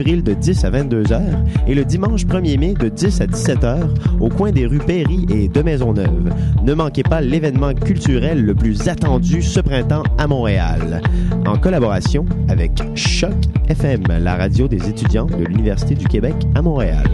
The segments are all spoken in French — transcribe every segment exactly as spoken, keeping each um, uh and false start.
avril de dix à vingt-deux heures et le dimanche premier mai de dix à dix-sept heures au coin des rues Péry et de Maisonneuve. Ne manquez pas l'événement culturel le plus attendu ce printemps à Montréal. En collaboration avec Choc F M, la radio des étudiants de l'Université du Québec à Montréal.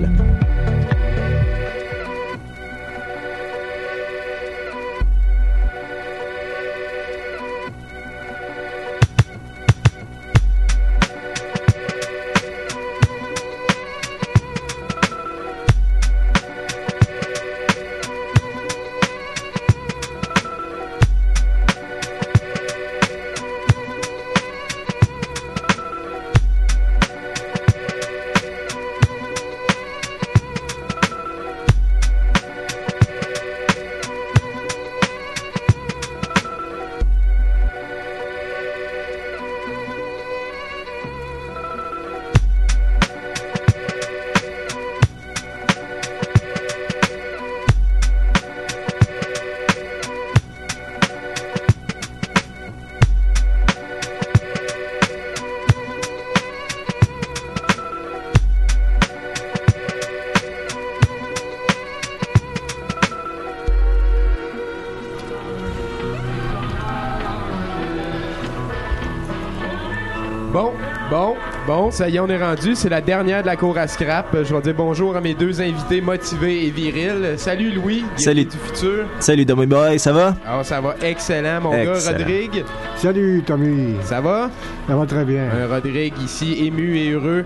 Bon, bon, bon, ça y est, on est rendu. C'est la dernière de la cour à scrap. Je vais dire bonjour à mes deux invités motivés et virils. Salut Louis, salut du futur. Salut Tommy Boy, ça va? Ah, ça va excellent, mon excellent. gars. Rodrigue. Salut Tommy. Ça va? Ça va très bien. Un Rodrigue ici, ému et heureux.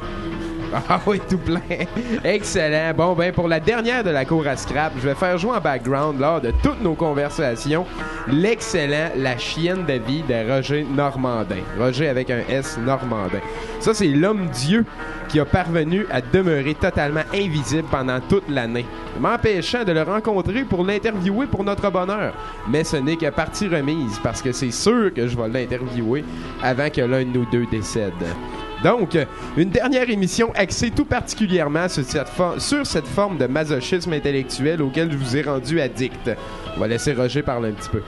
Ah oui, tout plein. Excellent. Bon, ben, pour la dernière de la cour à scrap, je vais faire jouer en background lors de toutes nos conversations l'excellent La chienne de vie de Roger Normandin. Roger avec un S, Normandin. Ça, c'est l'homme-dieu qui a parvenu à demeurer totalement invisible pendant toute l'année, m'empêchant de le rencontrer pour l'interviewer pour notre bonheur. Mais ce n'est que partie remise, parce que c'est sûr que je vais l'interviewer avant que l'un de nous deux décède. Donc, une dernière émission axée tout particulièrement sur cette, for- sur cette forme de masochisme intellectuel auquel je vous ai rendu addict. On va laisser Roger parler un petit peu.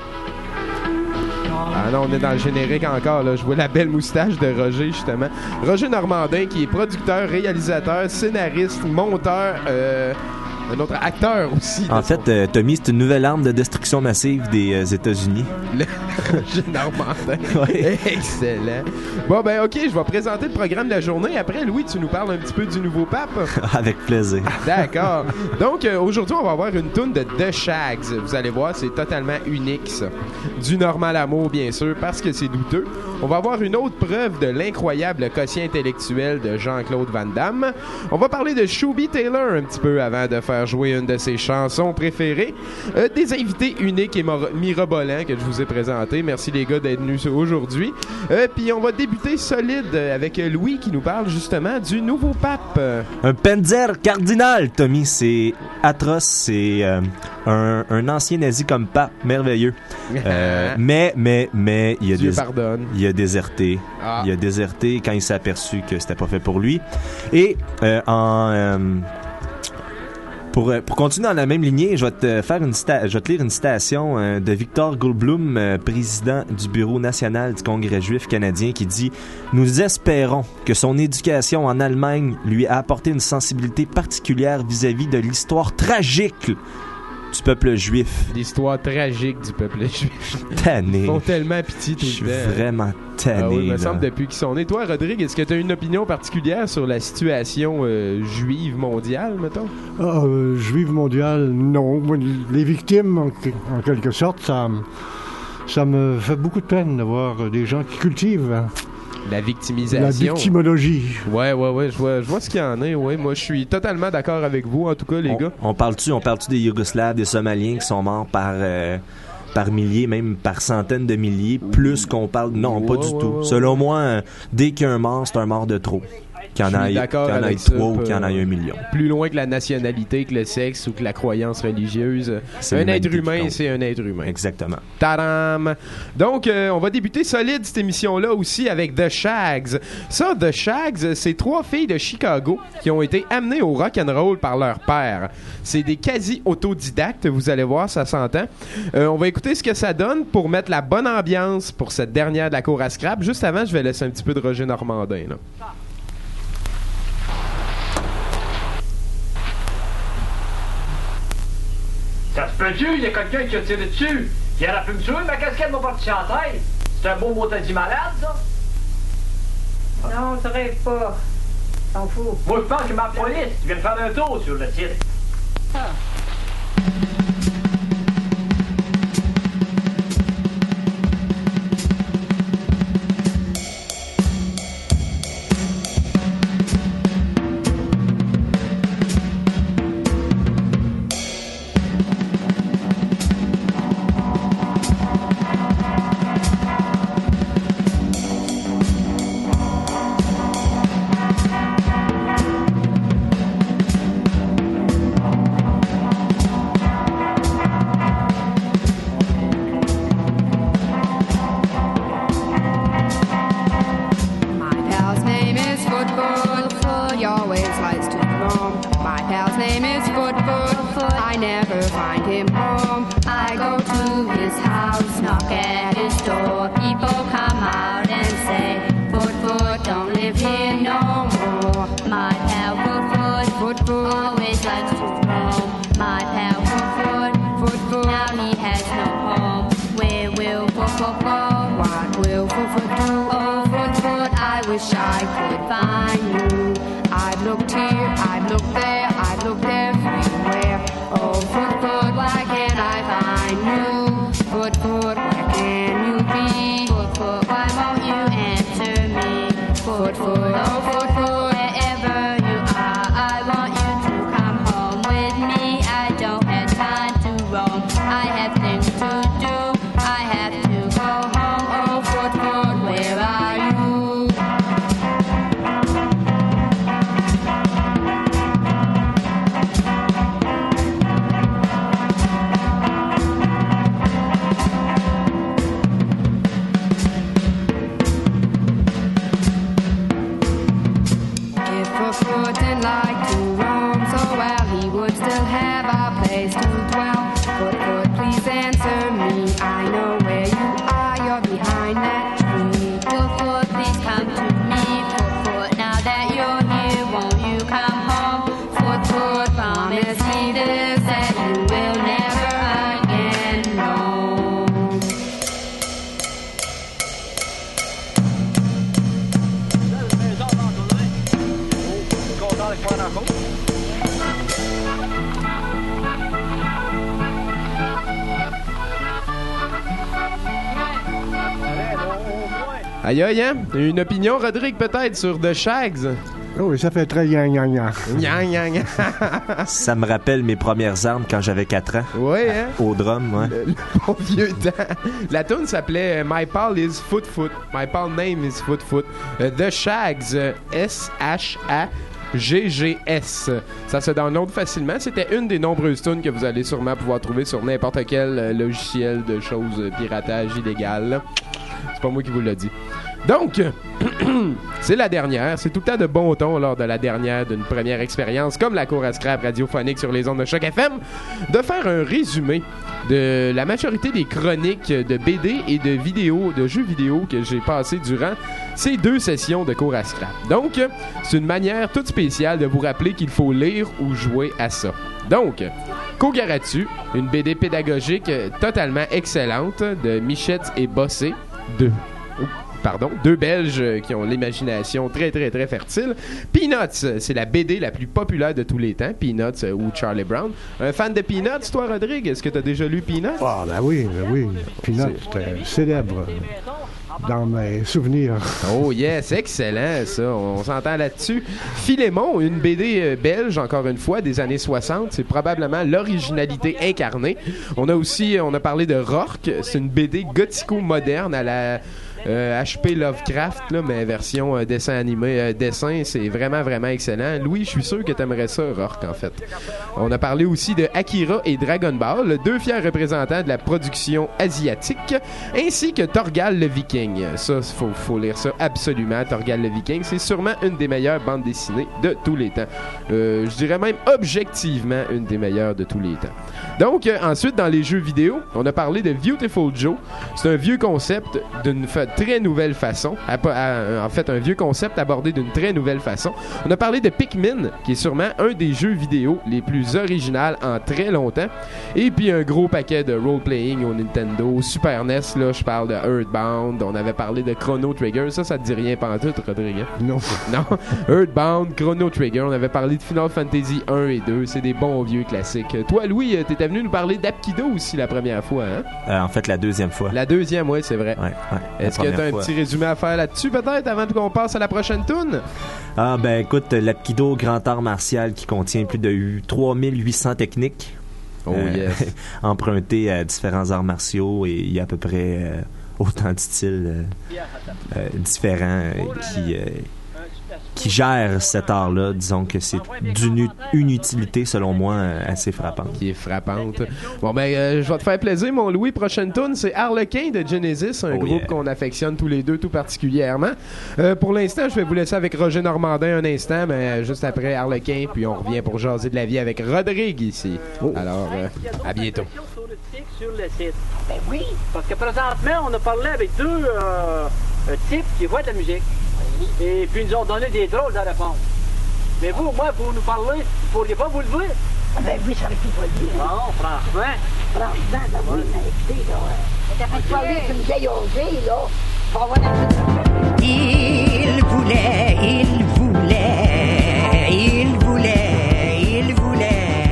Ah non, on est dans le générique encore, là. Je vois la belle moustache de Roger, justement. Roger Normandin, qui est producteur, réalisateur, scénariste, monteur... Euh Un autre acteur aussi. En fait, son... euh, Tommy, c'est une nouvelle arme de destruction massive des euh, États-Unis. Le Roger Normandin. Ouais. Excellent. Bon, ben, OK, je vais présenter le programme de la journée. Après, Louis, tu nous parles un petit peu du nouveau pape. Avec plaisir. D'accord. Donc, euh, aujourd'hui, on va avoir une toune de The Shags. Vous allez voir, c'est totalement unique, ça. Du Normand Lamour, bien sûr, parce que c'est douteux. On va avoir une autre preuve de l'incroyable quotient intellectuel de Jean-Claude Van Damme. On va parler de Shooby Taylor un petit peu avant de faire jouer une de ses chansons préférées. Euh, des invités uniques et mor- mirobolants que je vous ai présentés. Merci les gars d'être venus aujourd'hui. Euh, Puis on va débuter solide avec Louis qui nous parle justement du nouveau pape. Un Penzer cardinal, Tommy. C'est atroce. C'est euh, un, un ancien nazi comme pape. Merveilleux. Euh, mais, mais, mais, il a, Dieu des, pardonne. il a déserté. Ah. Il a déserté quand il s'est aperçu que c'était pas fait pour lui. Et euh, en... Euh, Pour, pour continuer dans la même lignée, je vais te faire une cita- je vais te lire une citation euh, de Victor Goldblum, euh, président du Bureau national du Congrès juif canadien, qui dit « Nous espérons que son éducation en Allemagne lui a apporté une sensibilité particulière vis-à-vis de l'histoire tragique du peuple juif. » L'histoire tragique du peuple juif. Tanné. Ils font tellement pitié tout Je suis le temps. vraiment tanné. Ah oui, il me là. semble depuis qu'ils sont nés. Toi, Rodrigue, est-ce que tu as une opinion particulière sur la situation euh, juive mondiale, mettons? Ah, euh, juive mondiale, non. Moi, les victimes, en, en quelque sorte, ça, ça me fait beaucoup de peine de voir des gens qui cultivent hein, La victimisation. la victimologie. Ouais, ouais, ouais, je vois, je vois ce qu'il y en a. Ouais, moi, je suis totalement d'accord avec vous, en tout cas, les on, gars. on parle-tu, on parle-tu des Yougoslaves, des Somaliens qui sont morts par... Euh, par milliers, même par centaines de milliers, plus qu'on parle... Non, Ouais, pas du ouais, tout. ouais, Selon moi, euh, dès qu'il y a un mort, c'est un mort de trop. Qu'il y en Je suis ait d'accord qu'il y en ait avec ça, trois ou euh, qu'il y en ait un million. Plus loin que la nationalité, que le sexe ou que la croyance religieuse. C'est un l'humanité être qui humain, compte. c'est un être humain. Exactement. Tadam! Donc, euh, on va débuter solide cette émission-là aussi avec The Shags. Ça, The Shags, c'est trois filles de Chicago qui ont été amenées au rock'n'roll par leur père. C'est des quasi-autodidactes, vous allez voir, ça s'entend. Euh, on va écouter ce que ça donne pour mettre la bonne ambiance pour cette dernière de la cour à scrap. Juste avant, je vais laisser un petit peu de Roger Normandin, là. Ça se peut-tu? Il y a quelqu'un qui a tiré dessus. Pierre a pu me tuer, ma casquette m'a parti en tête. C'est un beau mot t'as dit malade, ça? Non, tu rêves pas. T'en fous. Moi, je pense que ma police vient de faire un tour sur le titre. Ah. Aïe aïe, hein? Une opinion, Rodrigue, peut-être, sur The Shags? Oh oui, ça fait très yang yang yang. Yang yang yang. Ça me rappelle mes premières armes quand j'avais quatre ans. Oui, hein? Au drum, ouais. Le, le bon vieux temps. La tune s'appelait My Pal is Foot Foot. My Pal name is Foot Foot. Uh, The Shags, uh, S H A G G S. Ça se download facilement. C'était une des nombreuses tunes que vous allez sûrement pouvoir trouver sur n'importe quel euh, logiciel de choses euh, piratage illégal. C'est pas moi qui vous l'ai dit. Donc, c'est la dernière. C'est tout le temps de bon ton lors de la dernière d'une première expérience, comme la cour à scrap radiophonique sur les ondes de Choc F M, de faire un résumé de la majorité des chroniques de B D et de vidéos, de jeux vidéo que j'ai passé durant ces deux sessions de cour à scrap. Donc, c'est une manière toute spéciale de vous rappeler qu'il faut lire ou jouer à ça. Donc, Kogaratu, une B D pédagogique totalement excellente de Michette et Bossé, deux. Pardon, deux Belges qui ont l'imagination très, très, très fertile. Peanuts, c'est la B D la plus populaire de tous les temps. Peanuts euh, ou Charlie Brown. Un fan de Peanuts, toi, Rodrigue? Est-ce que tu as déjà lu Peanuts? Ah, ben oui, ben oui. Peanuts, c'était célèbre dans mes souvenirs. Oh yes, excellent ça, on, on s'entend là-dessus. Philémon, une B D euh, belge, encore une fois, des années soixante, c'est probablement l'originalité incarnée. On a aussi, on a parlé de Rourke, c'est une B D gothico-moderne à la... Euh, H P Lovecraft, là, mais version euh, dessin animé. Euh, dessin, c'est vraiment, vraiment excellent. Louis, je suis sûr que t'aimerais ça, Rourke, en fait. On a parlé aussi de Akira et Dragon Ball, deux fiers représentants de la production asiatique, ainsi que Torgal le Viking. Ça, faut, faut lire ça absolument. Torgal le Viking, c'est sûrement une des meilleures bandes dessinées de tous les temps. Euh, je dirais même objectivement une des meilleures de tous les temps. Donc, euh, ensuite, dans les jeux vidéo, on a parlé de Beautiful Joe. C'est un vieux concept d'une fa- très nouvelle façon. À, à, en fait, un vieux concept abordé d'une très nouvelle façon. On a parlé de Pikmin, qui est sûrement un des jeux vidéo les plus originaux en très longtemps. Et puis un gros paquet de role-playing au Nintendo. Super N E S, là, je parle de Earthbound. On avait parlé de Chrono Trigger. Ça, ça te dit rien pantoute, Rodrigue? Non. Non. Earthbound, Chrono Trigger. On avait parlé de Final Fantasy un et deux. C'est des bons vieux classiques. Toi, Louis, t'étais venu nous parler d'Apkido aussi la première fois, hein? Euh, en fait, la deuxième fois. La deuxième, oui, c'est vrai. Ouais, ouais, Est-ce que t'as un petit résumé à faire là-dessus, peut-être, avant qu'on passe à la prochaine toune? Ah, ben écoute, l'Apkido, grand art martial qui contient plus de trois mille huit cents techniques. Oh euh, yes. Empruntées à différents arts martiaux, et il y a à peu près euh, autant de styles euh, euh, différents euh, qui... Euh, qui gère cet art-là. Disons que c'est d'une une utilité, selon moi, assez frappante. Qui est frappante. Bon, ben, euh, je vais te faire plaisir, mon Louis. Prochaine tune, c'est Harlequin de Genesis, un oh groupe yeah. qu'on affectionne tous les deux tout particulièrement. Euh, pour l'instant, je vais vous laisser avec Roger Normandin un instant, mais juste après Harlequin, puis on revient pour jaser de la vie avec Rodrigue ici. Oh. Alors, euh, à bientôt. Sur le site. Ben oui, parce que présentement, on a parlé avec deux euh, types qui voient de la musique. Et puis ils nous ont donné des drôles de réponses. Mais vous, moi, pour nous parler, vous pourriez pas vous lever? Ah ben oui, ça aurait pu pas le dire. Non, franchement. Franchement, ben oui, mais écoutez, là, euh, t'as fait parler avec une vieille osée, là, pour avoir la... Il voulait, il voulait, il voulait, il voulait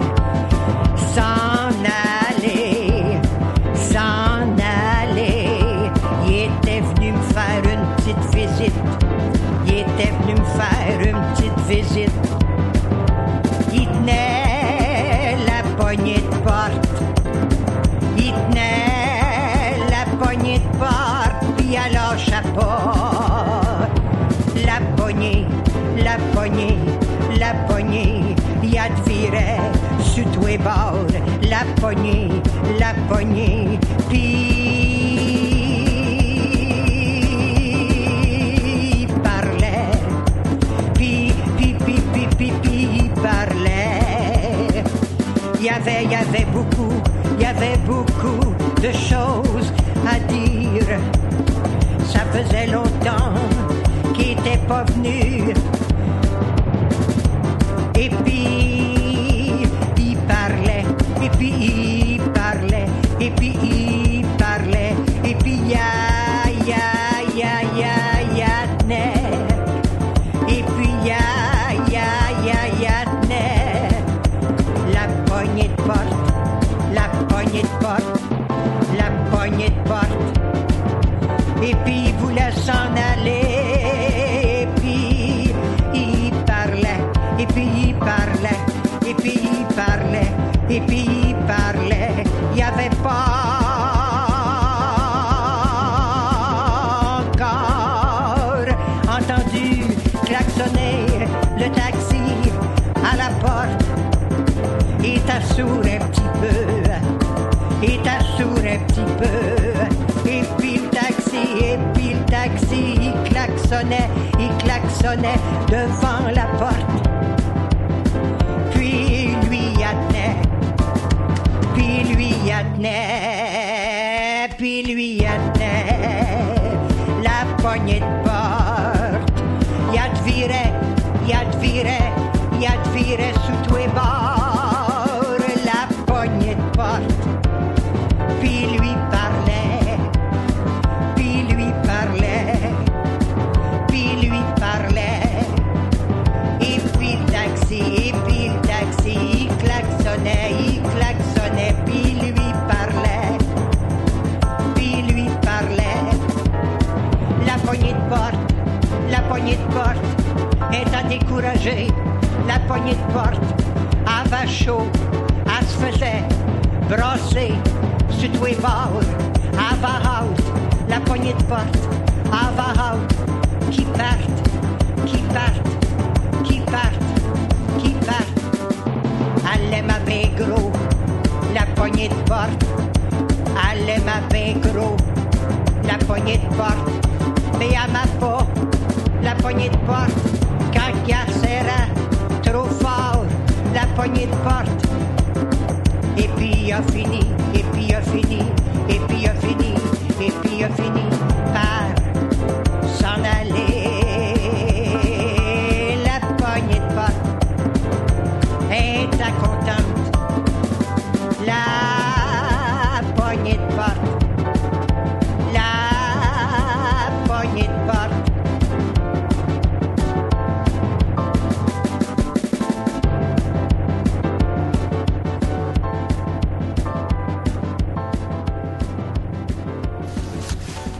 s'en aller, s'en aller. Il était venu me faire une petite visite. Il était venu me faire une petite visite. Il tenait la poignée de porte. Il tenait la poignée de porte. Puis elle lâcha pas. La poignée, la poignée, la poignée. Il a de virait sur tous les bords. La poignée, la poignée. Puis il y avait, il y avait beaucoup, il y avait beaucoup de choses à dire. Ça faisait longtemps qu'il était pas venu. Et puis, il parlait, et puis il parlait, et puis il parlait, et puis ya, ya, ya, ya, ya, tenait. Et puis ya, ya, ya, ya, tenait. La poignée de porte, la poignée de porte, la poignée de porte. Et puis il voulait s'en aller. Et puis il parlait, et puis il parlait, et puis il parlait, et puis il parlait. Il n'y avait pas encore entendu klaxonner le taxi à la porte. Et t'assoure un petit peu, et t'assoure un petit peu. Et puis le taxi, et puis le taxi, il klaxonnait, il klaxonnait devant la porte. Puis lui y attenait, puis lui y attenait, puis lui y attenait la poignée de porte. Y a de virait, y a de virait, y a de virait sous tous les bords. Puis lui parlait, puis lui parlait, puis lui parlait. Et puis le taxi, et puis le taxi, il klaxonnait, il klaxonnait, puis lui parlait, puis lui parlait. La poignée de porte, la poignée de porte étant découragée, la poignée de porte avait chaud, elle se faisait brasser sur tous les bords. Avant out, la poignée de porte. Avant out, qui partent, qui partent, qui partent, qui partent. Elle aime avec gros, la poignée de porte. Elle aime avec gros, la poignée de porte. Mais elle m'a pas, la poignée de porte. Quand il y a serré trop fort, la poignée de porte. Et puis il a fini, et puis il a fini, et puis il a fini, et puis il a fini par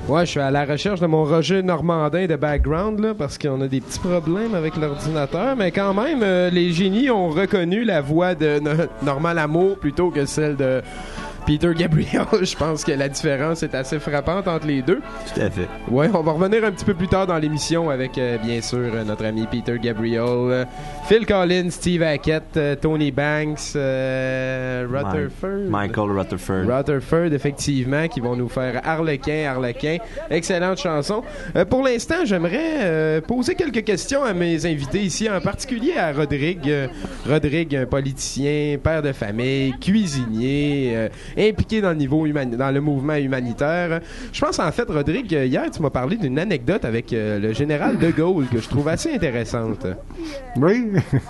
Ouais, je suis à la recherche de mon Roger Normandin de background, là, parce qu'on a des petits problèmes avec l'ordinateur, mais quand même, euh, les génies ont reconnu la voix de no- Normand Lamour plutôt que celle de Peter Gabriel. Je pense que la différence est assez frappante entre les deux. Tout à fait. Ouais, on va revenir un petit peu plus tard dans l'émission avec, euh, bien sûr, euh, notre ami Peter Gabriel, euh, Phil Collins, Steve Hackett, euh, Tony Banks, euh, Rutherford. Michael Rutherford. Rutherford, effectivement, qui vont nous faire Harlequin, Harlequin. Excellente chanson. Euh, pour l'instant, j'aimerais euh, poser quelques questions à mes invités ici, en particulier à Rodrigue. Euh, Rodrigue, un politicien, père de famille, cuisinier, euh, impliqué dans le niveau humani- dans le mouvement humanitaire. Je pense en fait, Rodrigue, hier tu m'as parlé d'une anecdote avec euh, le général de Gaulle que je trouve assez intéressante. Oui.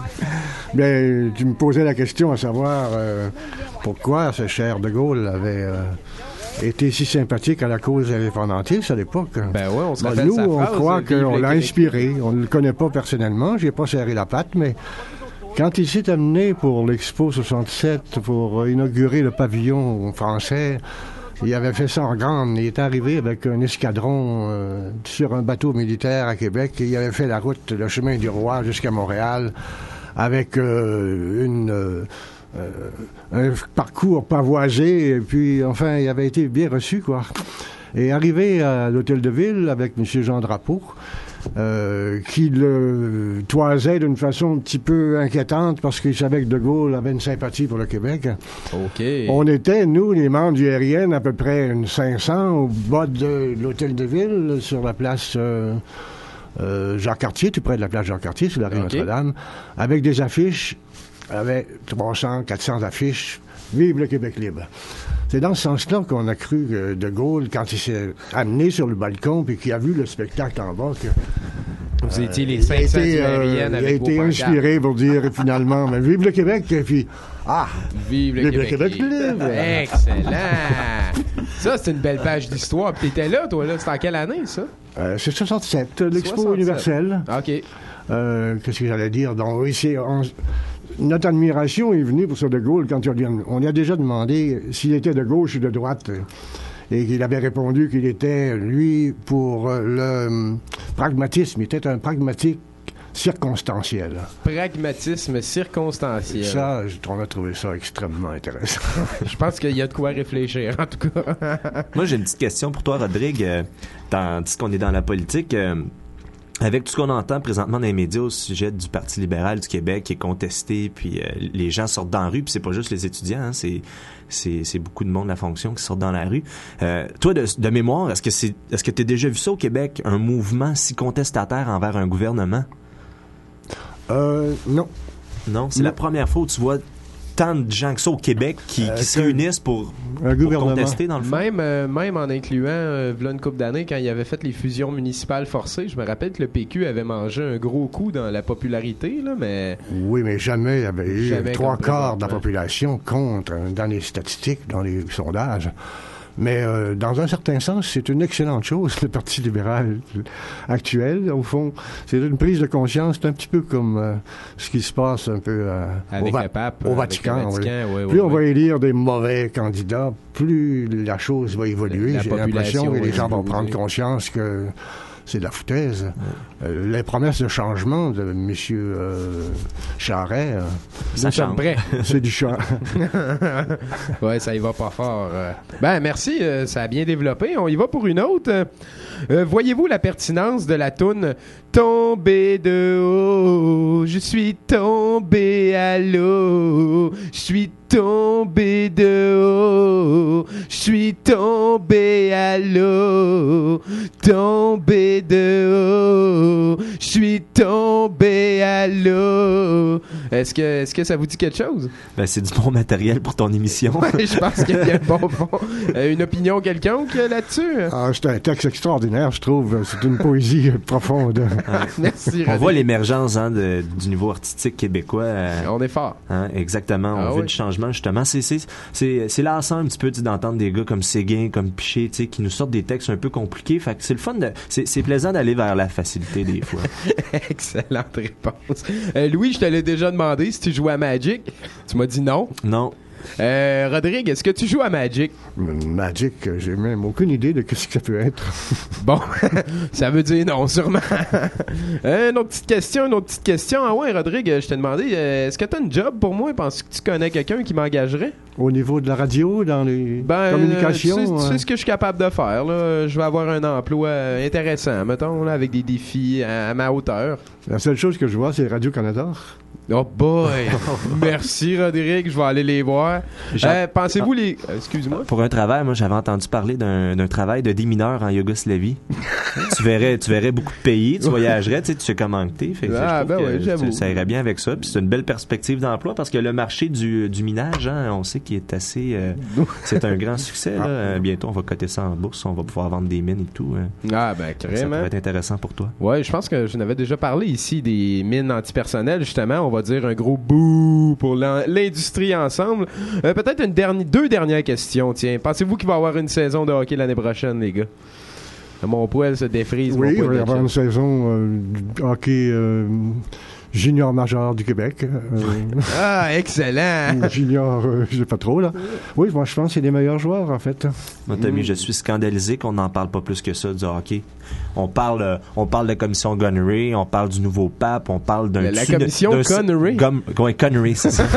Bien, tu me posais la question à savoir euh, pourquoi ce cher de Gaulle avait euh, été si sympathique à la cause indépendantiste à l'époque. Ben ouais, on se Ben, rappelle nous, sa on phrase, croit euh, Vive qu'on le l'a Québec. inspiré. On ne le connaît pas personnellement. J'ai pas serré la patte, mais quand il s'est amené pour l'Expo soixante-sept pour euh, inaugurer le pavillon français, il avait fait ça en grande. Il est arrivé avec un escadron euh, sur un bateau militaire à Québec et il avait fait la route, le chemin du roi jusqu'à Montréal avec euh, une... Euh, euh, un parcours pavoisé et puis enfin il avait été bien reçu quoi. Et arrivé à l'hôtel de ville avec M. Jean Drapeau, euh, qui le toisait d'une façon un petit peu inquiétante parce qu'il savait que De Gaulle avait une sympathie pour le Québec. OK. On était, nous, les membres du R I N, à peu près une cinq cents au bas de l'hôtel de ville, sur la place euh, euh, Jacques-Cartier, tout près de la place Jacques-Cartier, sur la rue OK. Notre-Dame, avec des affiches, avec trois cents, quatre cents affiches, « Vive le Québec libre ». C'est dans ce sens-là qu'on a cru que De Gaulle, quand il s'est amené sur le balcon puis qu'il a vu le spectacle en bas, que Vous étiez les il a cinq cents été, du euh, R I N il a avec été vos pancartes. inspiré pour dire finalement, mais vive le Québec, et puis, ah, Vive le Vive le Québec, Québec libre. libre. Excellent. Ça, c'est une belle page d'histoire. Puis t'étais là, toi, là. C'était en quelle année, ça? euh, c'est soixante-sept, l'Expo soixante-sept. universelle. OK. Euh, qu'est-ce que j'allais dire? Donc, oui, c'est, on- notre admiration est venue pour ce De Gaulle quand il a- on lui a déjà demandé s'il était de gauche ou de droite. Et qu'il avait répondu qu'il était, lui, pour euh, le hum, pragmatisme. Il était un pragmatique circonstanciel. Pragmatisme circonstanciel. Ça, j- on a trouvé ça extrêmement intéressant. Je pense qu'il y a de quoi réfléchir, en tout cas. Moi, j'ai une petite question pour toi, Rodrigue. Euh, tandis qu'on est dans la politique, euh, avec tout ce qu'on entend présentement dans les médias au sujet du Parti libéral du Québec qui est contesté, puis euh, les gens sortent dans la rue, puis c'est pas juste les étudiants, hein, c'est, c'est, c'est beaucoup de monde de la fonction qui sortent dans la rue. Euh, toi, de, de mémoire, est-ce que c'est, est-ce que tu as déjà vu ça au Québec, un mouvement si contestataire envers un gouvernement? Euh, non. Non, c'est Non. la première fois où tu vois tant de gens que ça au Québec qui, Euh, qui se que- réunissent pour, Un pour gouvernement. contester, dans le fond. Même, euh, même en incluant, euh, v'là une couple d'années, quand il avait fait les fusions municipales forcées, je me rappelle que le P Q avait mangé un gros coup dans la popularité, là, mais... Oui, mais jamais il y avait eu Jamais trois comme quarts de la présentement. population contre, hein, dans les statistiques, dans les sondages. Mais euh, dans un certain sens, c'est une excellente chose, le Parti libéral actuel. Au fond, c'est une prise de conscience, c'est un petit peu comme euh, ce qui se passe un peu euh, Avec au, Va- le pape, au avec Vatican. le oui. Vatican, oui, Plus oui, on oui. va élire des mauvais candidats, plus la chose va évoluer. La J'ai l'impression population que les va gens vont exploser. prendre conscience que c'est de la foutaise. Euh, les promesses de changement de M. Euh, Charest, euh, Ça Nous sommes change. prêts. c'est du chant. Ouais, ça y va pas fort. euh. Ben, merci, euh, ça a bien développé. On y va pour une autre. Euh, euh, voyez-vous la pertinence de la toune « Tombé de haut, je suis tombé à l'eau, je suis tombé de haut, je suis tombé à l'eau, tombé de haut, je suis tombé à l'eau. » Est-ce que, est-ce que ça vous dit quelque chose? Ben, c'est du bon matériel pour ton émission. Ouais, je pense qu'il y a un bon fond. Euh, une opinion quelconque euh, là-dessus? Ah, c'est un texte extraordinaire, je trouve. C'est une poésie euh, profonde. Merci, On René. voit l'émergence hein, de- du niveau artistique québécois. euh, On est fort. hein, exactement. On Ah veut oui. du changement, justement. C'est, c'est, c'est, c'est lassant un petit peu tu sais, d'entendre des gars comme Séguin, comme Piché, tu sais, qui nous sortent des textes un peu compliqués. Fait que c'est le fun. De, c'est, c'est plaisant d'aller vers la facilité des fois. Excellente réponse. Euh, Louis, je te l'ai déjà demandé si tu jouais à Magic. Tu m'as dit non. Non. Euh, Rodrigue, est-ce que tu joues à Magic? Magic, j'ai même aucune idée de ce que ça peut être. Bon, ça veut dire non, sûrement. euh, une autre petite question, une autre petite question. Ah ouais, Rodrigue, je t'ai demandé, euh, est-ce que tu as une job pour moi? Penses-tu que tu connais quelqu'un qui m'engagerait? Au niveau de la radio, dans les ben, communications? Euh, tu, sais, tu hein? sais ce que je suis capable de faire, là. Je vais avoir un emploi intéressant, mettons, là, avec des défis à, à ma hauteur. La seule chose que je vois, c'est Radio-Canada. Oh boy! Merci, Rodrigue. Je vais aller les voir. Euh, pensez-vous ah. les... Excuse-moi. Pour un travail, moi, j'avais entendu parler d'un, d'un travail de démineur en Yougoslavie. tu verrais tu verrais beaucoup de pays, tu voyagerais, tu sais, tu sais comment que t'es. Fait que ah, ben ouais, j'avoue. Ça irait bien avec ça. Puis c'est une belle perspective d'emploi parce que le marché du, du minage, hein, on sait qu'il est assez... Euh, c'est un grand succès. Là. Euh, bientôt, on va coter ça en bourse. On va pouvoir vendre des mines et tout. Hein. Ah, ben, carrément. Ça pourrait être intéressant pour toi. Ouais, je pense que je n'avais déjà parlé ici des mines antipersonnelles, justement. On va dire un gros bouh pour l'industrie ensemble. Euh, peut-être une dernière, deux dernières questions, tiens. Pensez-vous qu'il va y avoir une saison de hockey l'année prochaine, les gars? Mon poil se défrise. Oui, il va y de avoir chat. une saison euh, de hockey euh, junior majeur du Québec. Euh, ah, excellent! Junior, euh, je sais pas trop, là. Oui, moi, je pense que c'est les meilleurs joueurs, en fait. Moi, Tommy, Mm. je suis scandalisé qu'on n'en parle pas plus que ça du hockey. On parle, euh, on parle de la commission Gunnery, on parle du nouveau pape, on parle d'un... La, la tsuna- commission d'un- Connery? Gum- ouais, Connery, c'est ça.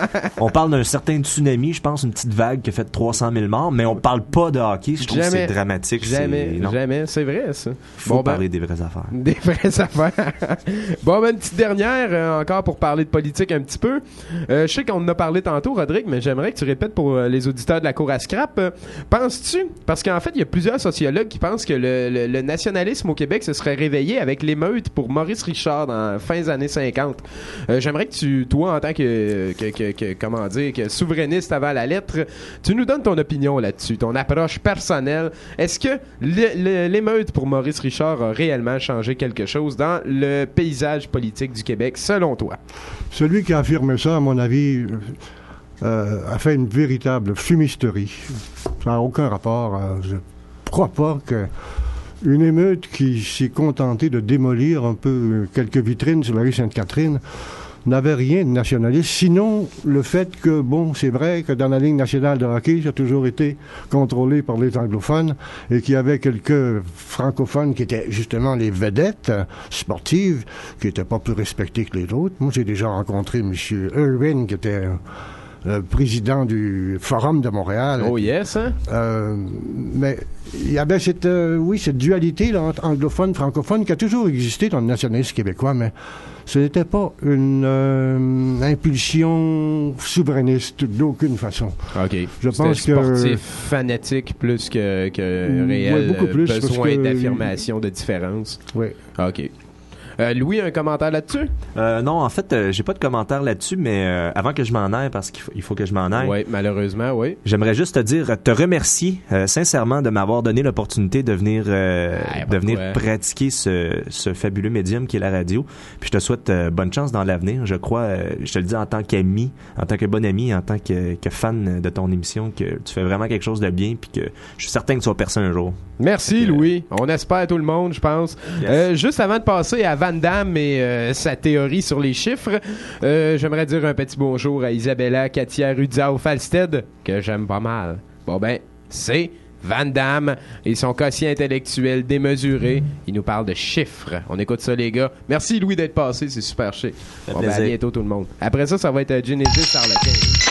On parle d'un certain tsunami, je pense, une petite vague qui a fait trois cent mille morts, mais on parle pas de hockey. Je trouve que c'est dramatique. Jamais, c'est... non. jamais. C'est vrai, ça. Faut Bon, ben, parler des vraies affaires. Des vraies affaires. Bon, ben, une petite dernière, euh, encore pour parler de politique un petit peu. Euh, je sais qu'on en a parlé tantôt, Rodrigue, mais j'aimerais que tu répètes pour euh, les auditeurs de la cour à scrap. Euh, penses-tu, parce qu'en fait, il y a plusieurs sociologues qui pensent que le, le, le nationalisme au Québec se serait réveillé avec l'émeute pour Maurice Richard dans fin des années cinquante. Euh, j'aimerais que tu, toi, en tant que, que, que, que, comment dire, que souverainiste avant la lettre, tu nous donnes ton opinion là-dessus, ton approche personnelle. Est-ce que le- le- l'émeute pour Maurice Richard a réellement changé quelque chose dans le paysage politique du Québec, selon toi? Celui qui affirme ça, à mon avis, euh, a fait une véritable fumisterie. Ça n'a aucun rapport. À, je ne crois pas que une émeute qui s'est contentée de démolir un peu quelques vitrines sur la rue Sainte-Catherine n'avait rien de nationaliste, sinon le fait que, bon, c'est vrai que dans la Ligue nationale de hockey, ça a toujours été contrôlé par les anglophones et qu'il y avait quelques francophones qui étaient justement les vedettes sportives, qui n'étaient pas plus respectés que les autres. Moi, j'ai déjà rencontré M. Irwin, qui était le président du Forum de Montréal. Oh yes, hein? Euh, mais il y avait cette, euh, oui, cette dualité là, entre anglophone et francophone qui a toujours existé dans le nationalisme québécois, mais ce n'était pas une euh, impulsion souverainiste d'aucune façon. OK. Je C'était pense que- sportif, fanatique, plus que, que Oui, réel beaucoup plus, besoin parce que- d'affirmation, de différence. Oui. OK. Euh, Louis, un commentaire là-dessus? Euh, non, en fait, euh, j'ai pas de commentaire là-dessus, mais euh, avant que je m'en aille, parce qu'il faut, il faut que je m'en aille, Oui, malheureusement, oui. j'aimerais juste te dire, te remercier euh, sincèrement de m'avoir donné l'opportunité de venir, euh, Ah, de venir pourquoi? pratiquer ce, ce fabuleux médium qui est la radio. Puis je te souhaite euh, bonne chance dans l'avenir. Je crois, euh, je te le dis en tant qu'ami, en tant que bon ami, en tant que, que fan de ton émission, que tu fais vraiment quelque chose de bien, puis que je suis certain que tu vas percer un jour. Merci, Euh, Louis. On espère tout le monde, je pense. Yes. Euh, juste avant de passer à Van Damme et euh, sa théorie sur les chiffres, euh, j'aimerais dire un petit bonjour à Isabella Katia Rudzao Falstead, que j'aime pas mal. Bon ben, c'est Van Damme et son quotient intellectuel démesuré. Il nous parle de chiffres. On écoute ça, les gars. Merci, Louis, d'être passé. C'est super chic. fait Bon, ben, à plaisir. bientôt, tout le monde. Après ça, ça va être euh, Genesis Harlequin.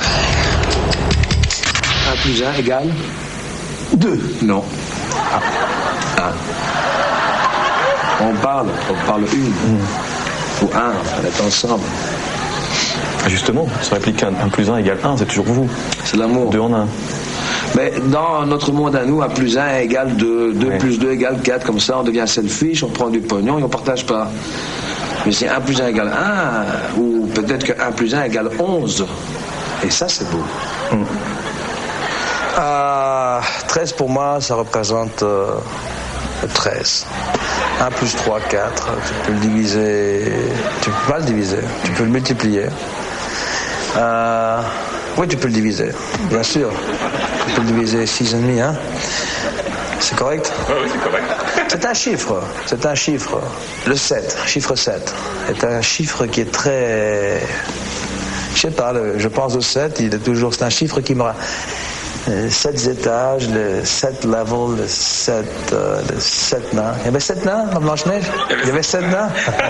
un plus un égale deux. Non. Ah. Un. On parle, on parle une. Ou un, on est ensemble. Justement, ça réplique qu'un un plus un égale un, c'est toujours vous. C'est l'amour. Deux en un. Mais dans notre monde à nous, un plus un égale deux, deux Ouais. plus deux égale quatre, comme ça on devient selfish, on prend du pognon et on partage pas. Mais c'est un plus un égale un, ou peut-être que un plus un égale onze. Et ça, c'est beau. Mm. Euh, treize pour moi, ça représente euh, treize. un plus trois, quatre. Tu peux le diviser. Tu peux pas le diviser. Tu peux le multiplier. Euh, oui, tu peux le diviser, bien sûr. Tu peux le diviser six et demi, hein. C'est correct? Oui, c'est correct. C'est un chiffre. C'est un chiffre. Le sept, chiffre sept, est un chiffre qui est très Je sais pas, le, je pense au sept, il est toujours, c'est un chiffre qui me... Euh, sept étages, le sept level, le sept, euh, le sept nains. Il y avait sept nains dans Blanche-Neige? Il y avait sept nains?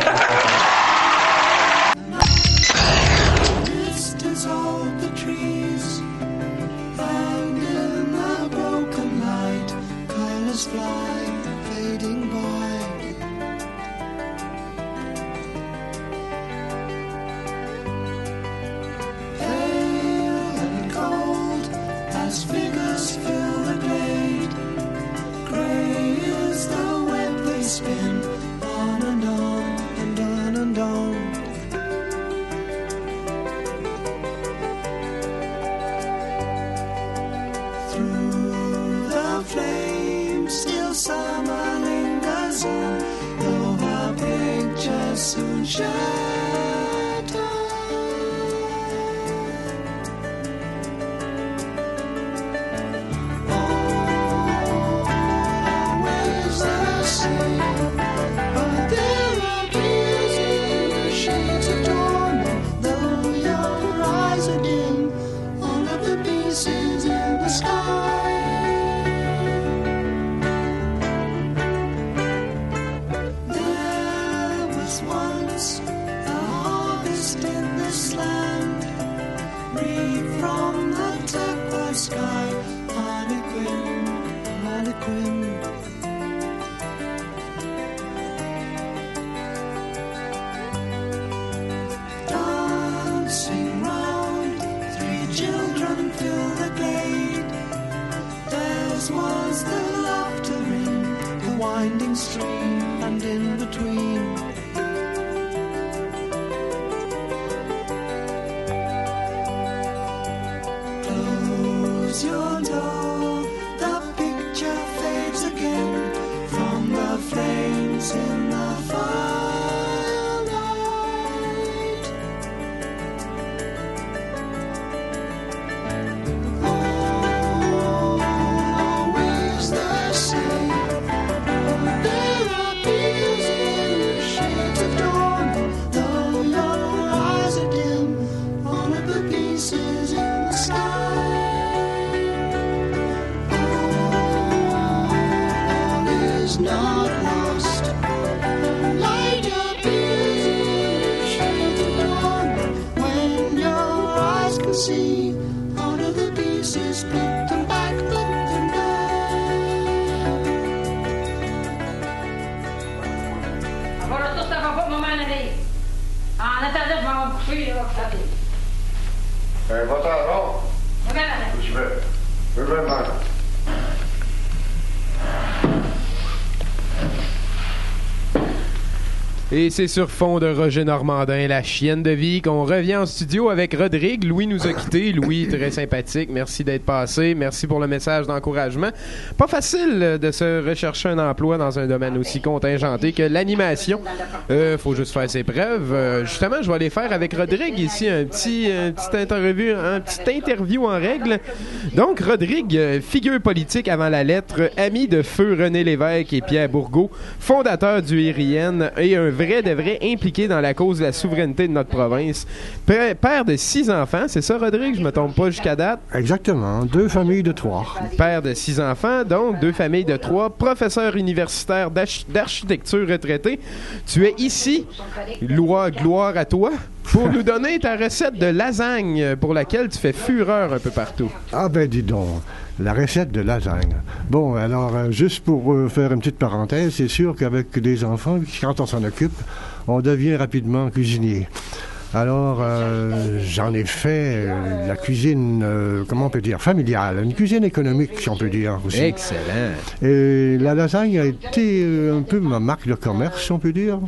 Et c'est sur fond de Roger Normandin, La chienne de vie, qu'on revient en studio avec Rodrigue. Louis nous a quittés. Louis, très sympathique. Merci d'être passé. Merci pour le message d'encouragement. Pas facile de se rechercher un emploi dans un domaine aussi contingenté que l'animation. Euh, faut juste faire ses preuves. Euh, justement, je vais aller faire avec Rodrigue ici un petit, un petit interview, un petit interview en règle. Donc, Rodrigue, figure politique avant la lettre, ami de feu René Lévesque et Pierre Bourgault, fondateur du I R I N et un vrai de vrai impliqué dans la cause de la souveraineté de notre province. Père de six enfants, c'est ça, Rodrigue? Je me trompe pas jusqu'à date? Exactement. Deux familles de trois. Père de six enfants, donc deux familles de trois. Professeur universitaire d'arch- d'architecture retraité. Tu es ici, gloire, gloire à toi, pour nous donner ta recette de lasagne pour laquelle tu fais fureur un peu partout. Ah ben dis donc, la recette de lasagne. Bon, alors, euh, juste pour euh, faire une petite parenthèse, c'est sûr qu'avec des enfants, quand on s'en occupe, on devient rapidement cuisinier. Alors, euh, j'en ai fait euh, la cuisine, euh, comment on peut dire, familiale, une cuisine économique, si on peut dire aussi. Excellent. Et la lasagne a été euh, un peu ma marque de commerce, si on peut dire.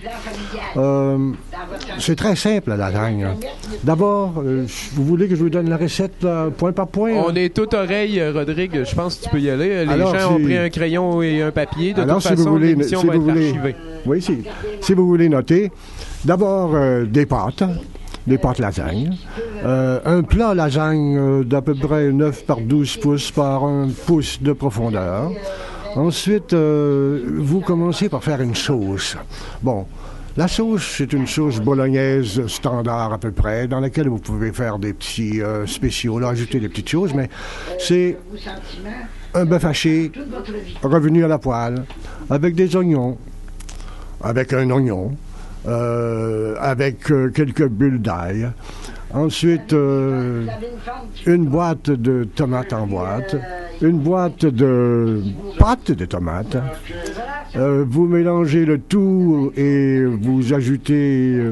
Euh, c'est très simple, la lasagne. D'abord, euh, vous voulez que je vous donne la recette là, point par point? On hein? est tout oreille, Rodrigue. Je pense que tu peux y aller. Les Alors, gens si... ont pris un crayon et un papier. De Alors, toute si façon, vous voulez, l'émission si va vous être voulez, archivée. Oui, si, si vous voulez noter, d'abord euh, des pâtes, des pâtes lasagne, euh, un plat lasagne euh, d'à peu près neuf par douze pouces par un pouce de profondeur. Ensuite, euh, vous commencez par faire une sauce. Bon, La sauce, c'est une sauce bolognaise standard à peu près, dans laquelle vous pouvez faire des petits euh, spéciaux, là, ajouter des petites choses, mais c'est un bœuf haché revenu à la poêle, avec des oignons, avec un oignon, euh, avec euh, quelques bulles d'ail. Ensuite, euh, une boîte de tomates en boîte, une boîte de pâte de tomates. Euh, vous mélangez le tout et vous ajoutez euh,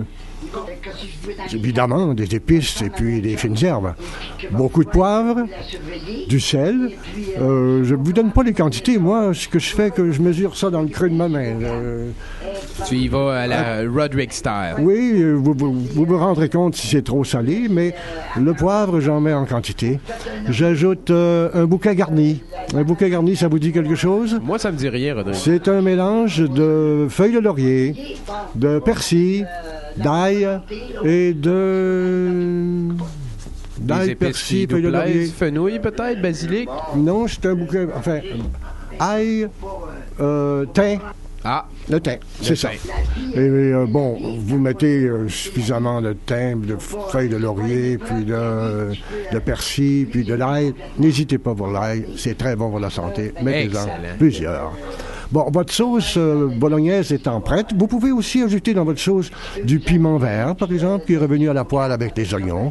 évidemment des épices et puis des fines herbes. Beaucoup de poivre, du sel. Euh, je ne vous donne pas les quantités. Moi, ce que je fais, que je mesure ça dans le creux de ma main. Euh, Tu y vas à la Roderick style. Oui, vous, vous, vous vous rendrez compte si c'est trop salé, mais le poivre, j'en mets en quantité. J'ajoute euh, un bouquet garni. Un bouquet garni, ça vous dit quelque chose? Moi, ça me dit rien, Roderick. C'est un mélange de feuilles de laurier, de persil, d'ail et de... Des d'ail, épices persil, qui feuilles de nous laurier. plaisent. Fenouil, peut-être, basilic. Non, c'est un bouquet... Enfin, ail, euh, thym. Ah, le thym, c'est ça. Et euh, bon, vous mettez euh, suffisamment de thym, de feuilles de laurier, puis de, de persil, puis de l'ail. N'hésitez pas pour l'ail, c'est très bon pour la santé. Mettez-en Excellent. plusieurs. Bon, votre sauce euh, bolognaise étant prête, vous pouvez aussi ajouter dans votre sauce du piment vert, par exemple, qui est revenu à la poêle avec les oignons.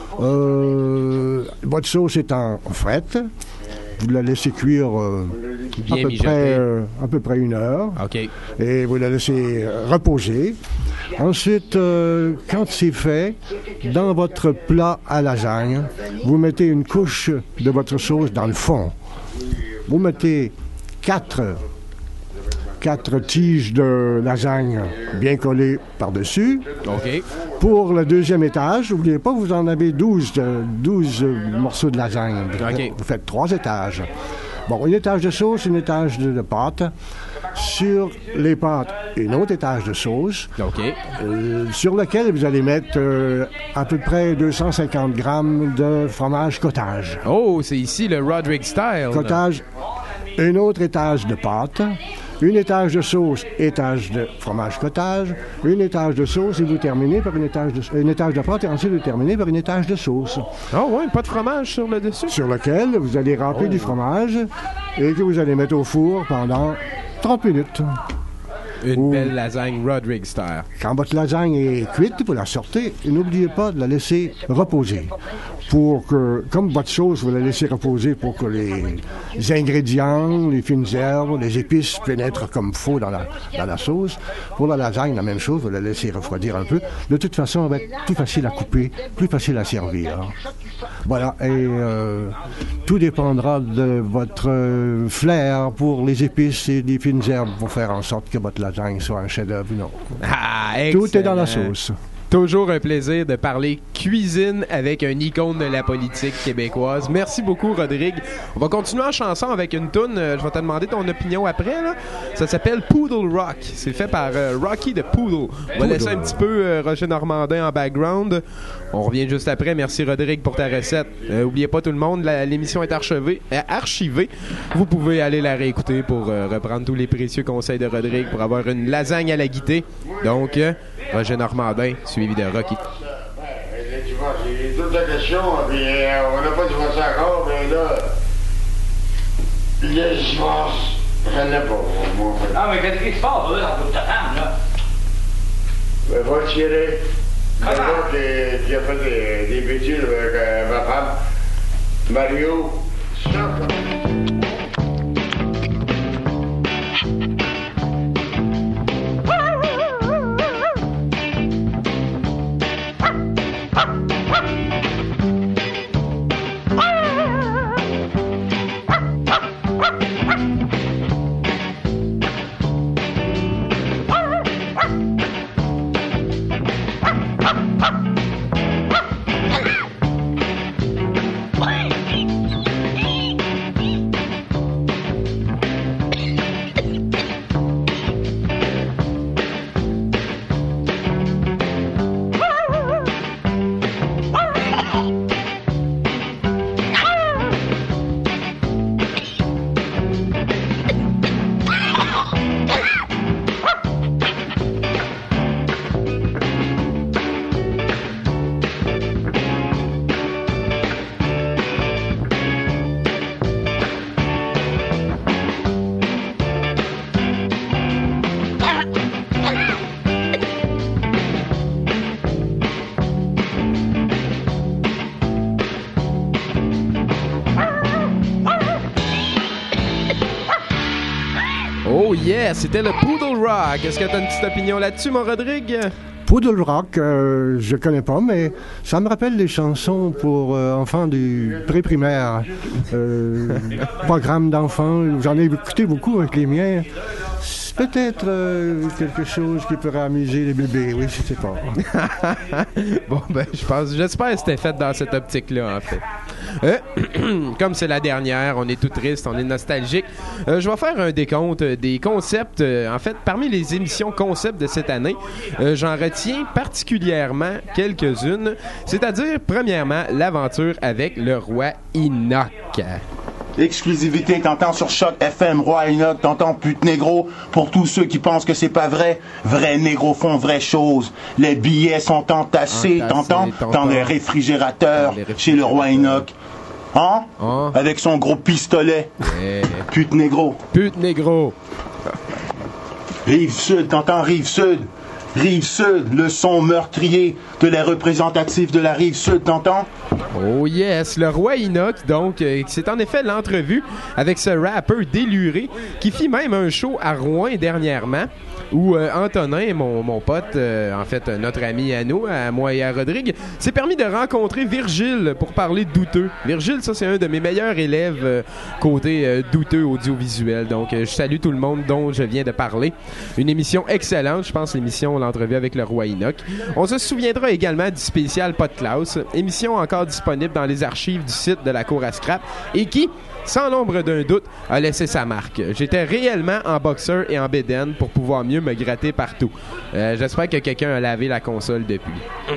Euh, votre sauce étant frette, vous la laissez cuire euh, à, peu près, euh, à peu près une heure. OK. Et vous la laissez euh, reposer. Ensuite, euh, quand c'est fait, dans votre plat à lasagne, vous mettez une couche de votre sauce dans le fond. Vous mettez quatre, quatre tiges de lasagne bien collées par-dessus. OK. Pour le deuxième étage, n'oubliez pas que vous en avez douze, euh, douze euh, morceaux de lasagne. Vous, OK. faites, vous faites trois étages. Bon, un étage de sauce, un étage de, de pâte. Sur les pâtes, un autre étage de sauce. OK. Euh, sur lequel vous allez mettre euh, à peu près deux cent cinquante grammes de fromage cottage. Oh, c'est ici le Roderick style. Cottage, un autre étage de pâte. Un étage de sauce, étage de fromage cottage, un étage de sauce et vous terminez par un étage de, un étage de pâte et ensuite vous terminez par un étage de sauce. Oh ouais, pas de fromage sur le dessus? Sur lequel vous allez remplir du fromage et que vous allez mettre au four pendant trente minutes. Une Ou- belle lasagne Roderick style. Quand votre lasagne est cuite, vous la sortez et n'oubliez pas de la laisser reposer. Pour que, comme votre sauce, vous la laissez reposer pour que les, les ingrédients, les fines herbes, les épices pénètrent comme faux dans la, dans la sauce. Pour la lasagne, la même chose, vous la laissez refroidir un peu. De toute façon, elle va être plus facile à couper, plus facile à servir. Voilà, et euh, tout dépendra de votre euh, flair pour les épices et les fines herbes pour faire en sorte que votre lasagne soit un chef-d'œuvre ou non. Ah, Tout est dans la excellent. sauce. Toujours un plaisir de parler cuisine avec un icône de la politique québécoise. Merci beaucoup, Rodrigue. On va continuer en chanson avec une toune. Euh, je vais te demander ton opinion après. Là. Ça s'appelle Poodle Rock. C'est fait par euh, Rocky the Poodle. On va laisser un petit peu euh, Roger Normandin en background. On revient juste après. Merci, Rodrigue, pour ta recette. Euh, oubliez pas, tout le monde, la- l'émission est archivée, euh, archivée. Vous pouvez aller la réécouter pour euh, reprendre tous les précieux conseils de Rodrigue pour avoir une lasagne à la guitée. Donc, euh, Roger Normandin, suivi de Rocky. Ben, tu vois, c'est toute la question, puis euh, on n'a pas divorcé encore, mais là, le divorce, je ne l'ai pas, moi. Ah, mais qu'est-ce qui se passe, là, dans toute ta femme, là? Ben, va tirer. Comment? C'est moi qui, qui a fait des, des bêtises avec euh, ma femme, Mario. Ça, yeah, c'était le Poodle Rock. Est-ce que tu as une petite opinion là-dessus, mon Rodrigue? Poodle Rock, euh, je connais pas, mais ça me rappelle les chansons pour euh, enfants du pré-primaire. Euh, programme d'enfants, j'en ai écouté beaucoup avec les miens. C'est peut-être euh, quelque chose qui pourrait amuser les bébés, oui, je sais pas. Bon, ben, je pense, j'espère que c'était fait dans cette optique-là, en fait. Euh, comme c'est la dernière, on est tout triste, on est nostalgique. Euh, je vais faire un décompte des concepts. Euh, en fait, parmi les émissions concepts de cette année, euh, j'en retiens particulièrement quelques-unes. C'est-à-dire, premièrement, l'aventure avec le roi Enoch. Exclusivité, t'entends sur Choc F M, Roi Enoch, t'entends pute négro. Pour tous ceux qui pensent que c'est pas vrai, vrais négros font vraies choses. Les billets sont entassés, t'entends, dans les réfrigérateurs chez le Roi Enoch. Hein? Oh. Avec son gros pistolet. Yeah. Pute négro. Pute négro. Rive Sud, t'entends Rive Sud. Rive Sud, le son meurtrier de les représentatifs de la Rive Sud, t'entends? Oh yes, le roi Enoch, donc, euh, c'est en effet l'entrevue avec ce rappeur déluré qui fit même un show à Rouen dernièrement où euh, Antonin, mon, mon pote, euh, en fait notre ami à nous, à moi et à Rodrigue, s'est permis de rencontrer Virgile pour parler de douteux. Virgile, ça c'est un de mes meilleurs élèves euh, côté euh, douteux audiovisuel, donc euh, je salue tout le monde dont je viens de parler. Une émission excellente, je pense l'émission l'entrevue avec le roi Enoch. On se souviendra également du spécial Podcast, émission encore disponible dans les archives du site de la Cour à Scrap et qui, sans l'ombre d'un doute, a laissé sa marque. J'étais réellement en boxeur et en bédaine pour pouvoir mieux me gratter partout. Euh, j'espère que quelqu'un a lavé la console depuis.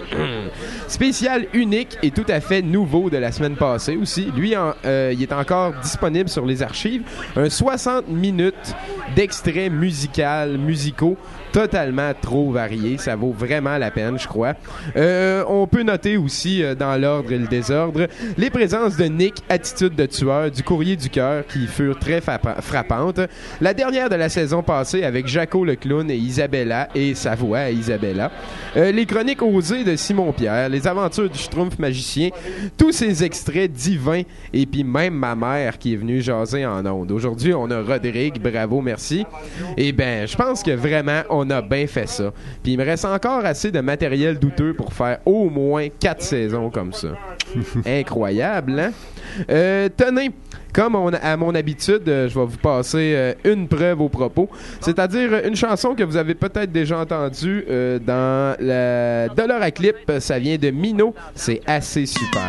Spécial unique et tout à fait nouveau de la semaine passée aussi. Lui, en, euh, il est encore disponible sur les archives. Un soixante minutes d'extraits musicaux, musicaux totalement trop variés. Ça vaut vraiment la peine, je crois. Euh, on peut noter aussi, euh, dans l'ordre et le désordre, les présences de Nick, Attitude de tueur, du Courrier du cœur, qui furent très fa- frappantes. La dernière de la saison passée avec Jaco le clown et Isabella, et sa voix à Isabella. Euh, les chroniques osées de Simon Pierre, les aventures du Schtroumpf magicien, tous ces extraits divins, et puis même ma mère qui est venue jaser en ondes. Aujourd'hui, on a Rodrigue, bravo, merci. Et ben, je pense que vraiment, on a bien fait ça. Puis il me reste encore assez de matériel douteux pour faire au moins quatre saisons comme ça. Incroyable, hein? Euh, tenez, comme on, à mon habitude, euh, je vais vous passer euh, une preuve au propos, c'est-à-dire une chanson que vous avez peut-être déjà entendue euh, dans la Dollar à Clip. Ça vient de Mino, c'est assez super.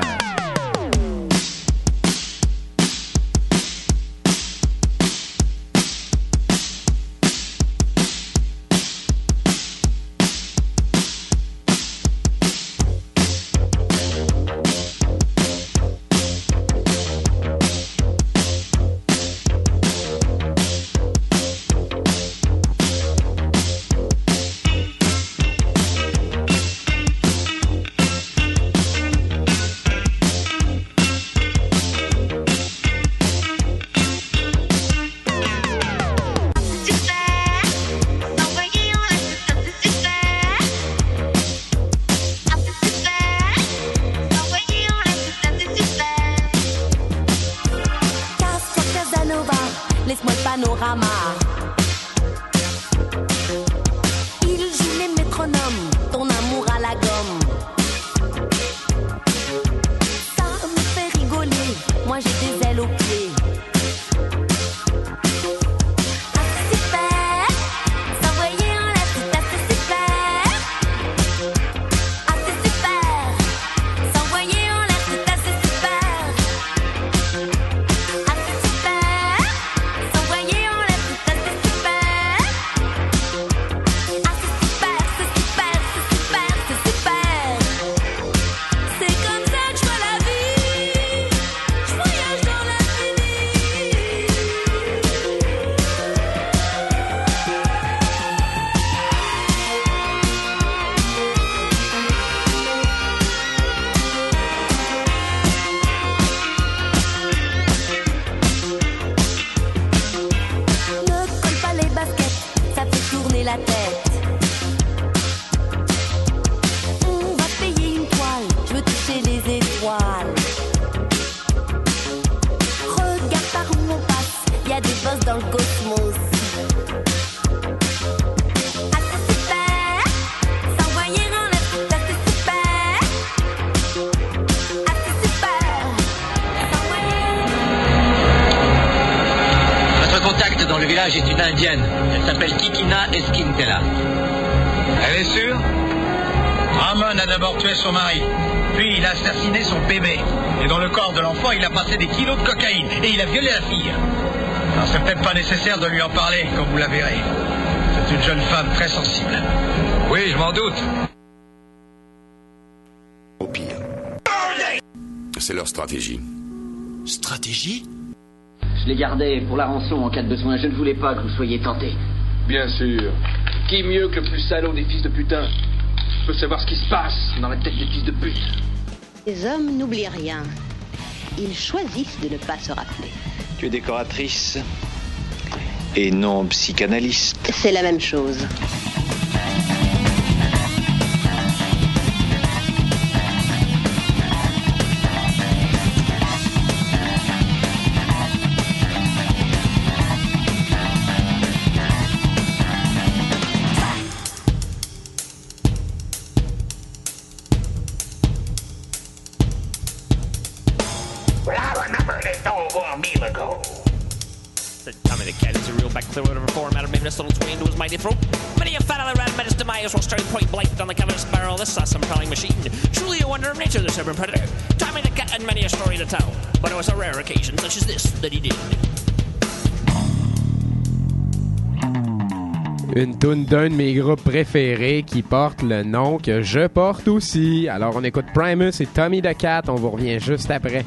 S'envoyer en l'air, tout à mariage est une indienne. Elle s'appelle Kikina Esquintela. Elle est sûre? Ramon a d'abord tué son mari, puis il a assassiné son bébé. Et dans le corps de l'enfant, il a passé des kilos de cocaïne et il a violé la fille. Alors c'est peut-être pas nécessaire de lui en parler, comme vous la verrez. C'est une jeune femme très sensible. Oui, je m'en doute. Au pire. C'est leur stratégie. Stratégie? Je les gardais pour la rançon en cas de besoin. Je ne voulais pas que vous soyez tentés. Bien sûr. Qui mieux que le plus salaud des fils de putain peut savoir ce qui se passe dans la tête des fils de pute? Les hommes n'oublient rien. Ils choisissent de ne pas se rappeler. Tu es décoratrice et non psychanalyste. C'est la même chose. Tommy the Cat is a real back clear out of a form out of this little twin to his mighty throat. Many a fat of the rat met his demise while staring point blank on the covetous barrel of this awesome prowling machine. Truly a wonder of nature, this urban predator. Tommy the Cat had many a story to tell, but it was a rare occasion such as this that he did. Une toune d'un de mes groupes préférés qui porte le nom que je porte aussi. Alors on écoute Primus et Tommy the Cat, on vous revient juste après.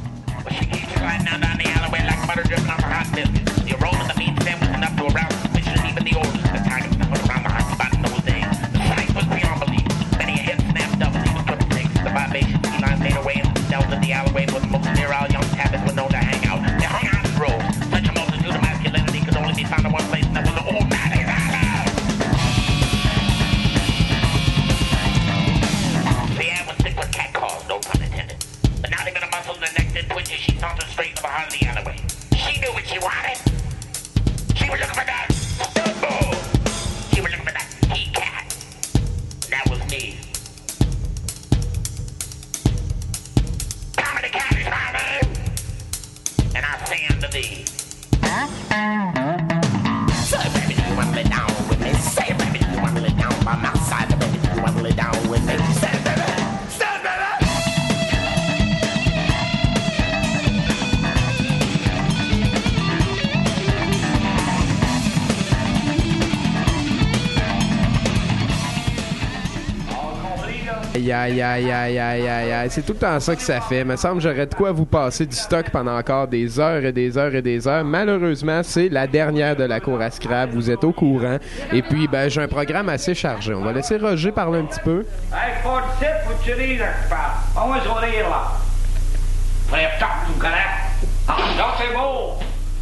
Aïe, aïe, aïe, aïe, aïe, aïe, aïe. C'est tout le temps ça que ça fait. Il me semble que j'aurais de quoi vous passer du stock pendant encore des heures et des heures et des heures. Malheureusement, c'est la dernière de la cour à scrap. Vous êtes au courant. Et puis, ben, j'ai un programme assez chargé. On va laisser Roger parler un petit peu. Hey, pas de tip, faut te dire, on va se rire, là. Frère, tu me connais? Ah, non, c'est beau!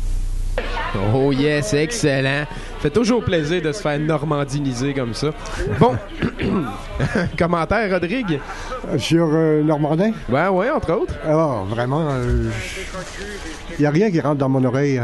Oh yes, c'est excellent. Fait toujours plaisir de se faire normandiniser comme ça. Bon, commentaire, Rodrigue? Sur euh, Normandin? Ouais, ouais, entre autres. Alors, vraiment, il euh, n'y a rien qui rentre dans mon oreille.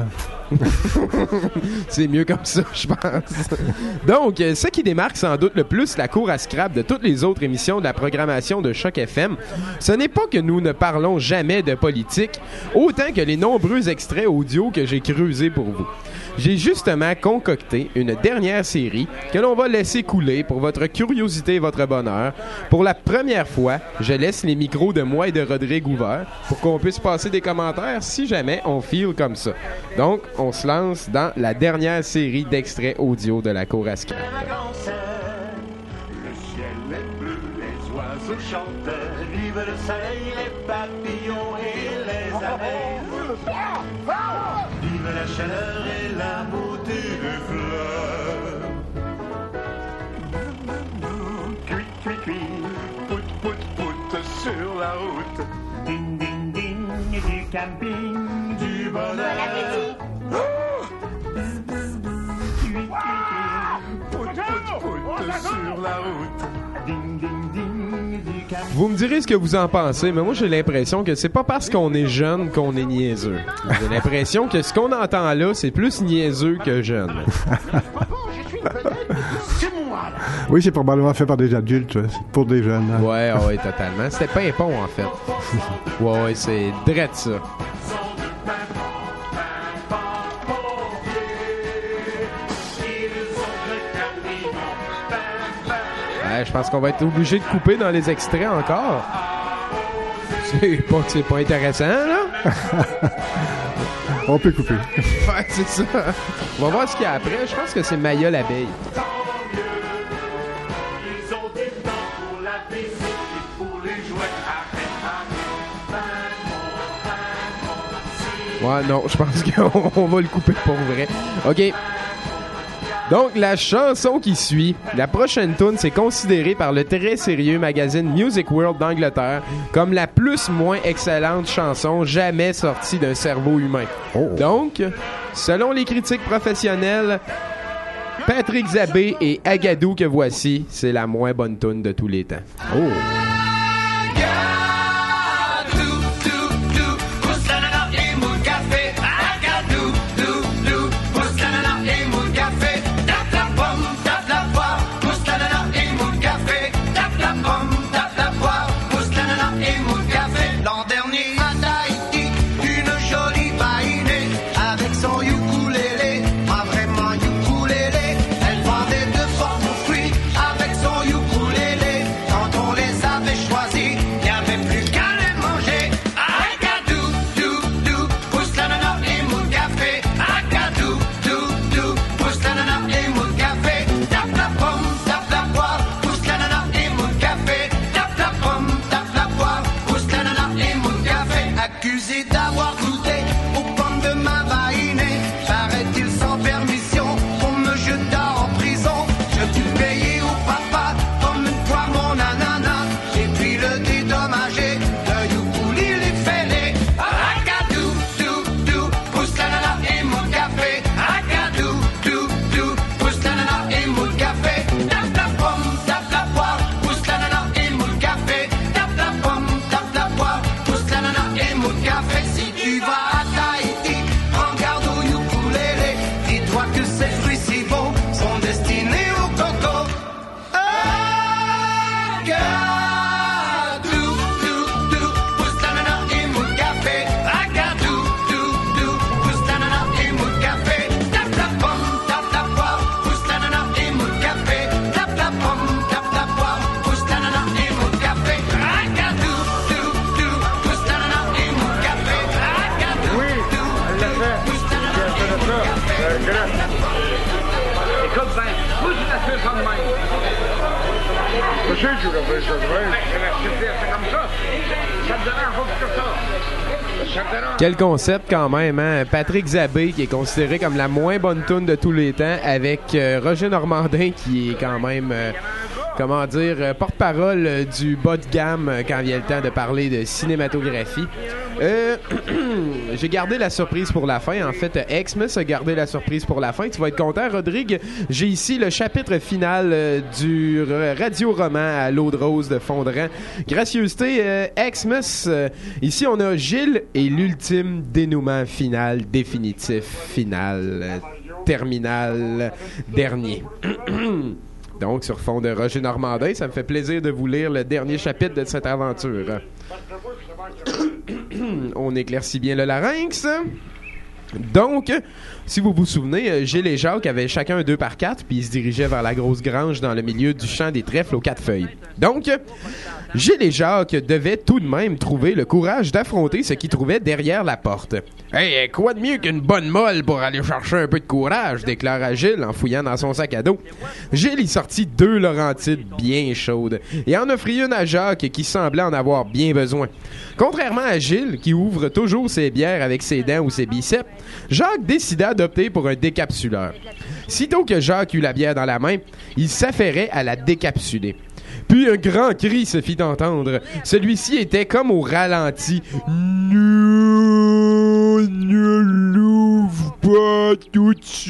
C'est mieux comme ça, je pense. Donc, ce qui démarque sans doute le plus la cour à scrap de toutes les autres émissions de la programmation de Choc F M, ce n'est pas que nous ne parlons jamais de politique, autant que les nombreux extraits audio que j'ai creusés pour vous. J'ai justement concocté une dernière série que l'on va laisser couler pour votre curiosité et votre bonheur. Pour la première fois, je laisse les micros de moi et de Rodrigue ouverts pour qu'on puisse passer des commentaires si jamais on feel comme ça. Donc, on se lance dans la dernière série d'extraits audio de la cour à scrap. Le ciel est bleu, les oiseaux chantent, vive le soleil, les papillons et les abeilles. Vive la chaleur et la beauté des fleurs. Cui, cui, cui, pout, pout, pout, sur la route. Ding, ding, ding, du camping, du bonheur. Sur la route. Ding, ding, ding, du camping. Vous me direz ce que vous en pensez, mais moi j'ai l'impression que c'est pas parce qu'on est jeune qu'on est niaiseux. J'ai l'impression que ce qu'on entend là, c'est plus niaiseux que jeune. Oui, c'est probablement fait par des adultes, c'est pour des jeunes. Hein. Ouais, ouais, totalement. C'était Pimpon, en fait. Ouais, ouais, c'est drette ça. Ben, je pense qu'on va être obligé de couper dans les extraits encore. C'est pas que c'est pas intéressant, là. On peut couper. Ouais, c'est ça. On va voir ce qu'il y a après. Je pense que c'est Maya l'abeille. Ouais, non, je pense qu'on on va le couper pour vrai. OK. Donc, la chanson qui suit, la prochaine tune, c'est considéré par le très sérieux magazine Music World d'Angleterre comme la plus-moins excellente chanson jamais sortie d'un cerveau humain. Oh. Donc, selon les critiques professionnelles, Patrick Zabé et Agadou que voici, c'est la moins bonne tune de tous les temps. Oh! Quel concept quand même, hein? Patrick Zabé qui est considéré comme la moins bonne tune de tous les temps avec euh, Roger Normandin qui est quand même, euh, comment dire, euh, porte-parole euh, du bas de gamme euh, quand vient le temps de parler de cinématographie. Euh, j'ai gardé la surprise pour la fin. En fait, Xmas a gardé la surprise pour la fin. Tu vas être content, Rodrigue. J'ai ici le chapitre final euh, du radio-roman à l'eau de rose de Fondran. Gracieuseté, euh, Xmas. Euh, ici, on a Gilles et l'ultime dénouement final, définitif, final, euh, terminal, dernier. Donc, sur fond de Roger Normandin, ça me fait plaisir de vous lire le dernier chapitre de cette aventure. On éclaircit bien le larynx. Donc, si vous vous souvenez, Gilles et Jacques avaient chacun un deux par quatre, puis ils se dirigeaient vers la grosse grange dans le milieu du champ des trèfles aux quatre feuilles. Donc, Gilles et Jacques devaient tout de même trouver le courage d'affronter ce qu'ils trouvaient derrière la porte. « Hey, quoi de mieux qu'une bonne molle pour aller chercher un peu de courage ?» déclara Gilles en fouillant dans son sac à dos. Gilles y sortit deux Laurentides bien chaudes et en offrit une à Jacques qui semblait en avoir bien besoin. Contrairement à Gilles, qui ouvre toujours ses bières avec ses dents ou ses biceps, Jacques décida d'opter pour un décapsuleur. Sitôt que Jacques eut la bière dans la main, il s'affairait à la décapsuler. Puis un grand cri se fit entendre. Celui-ci était comme au ralenti. « Ne, ne l'ouvre pas tout de suite !»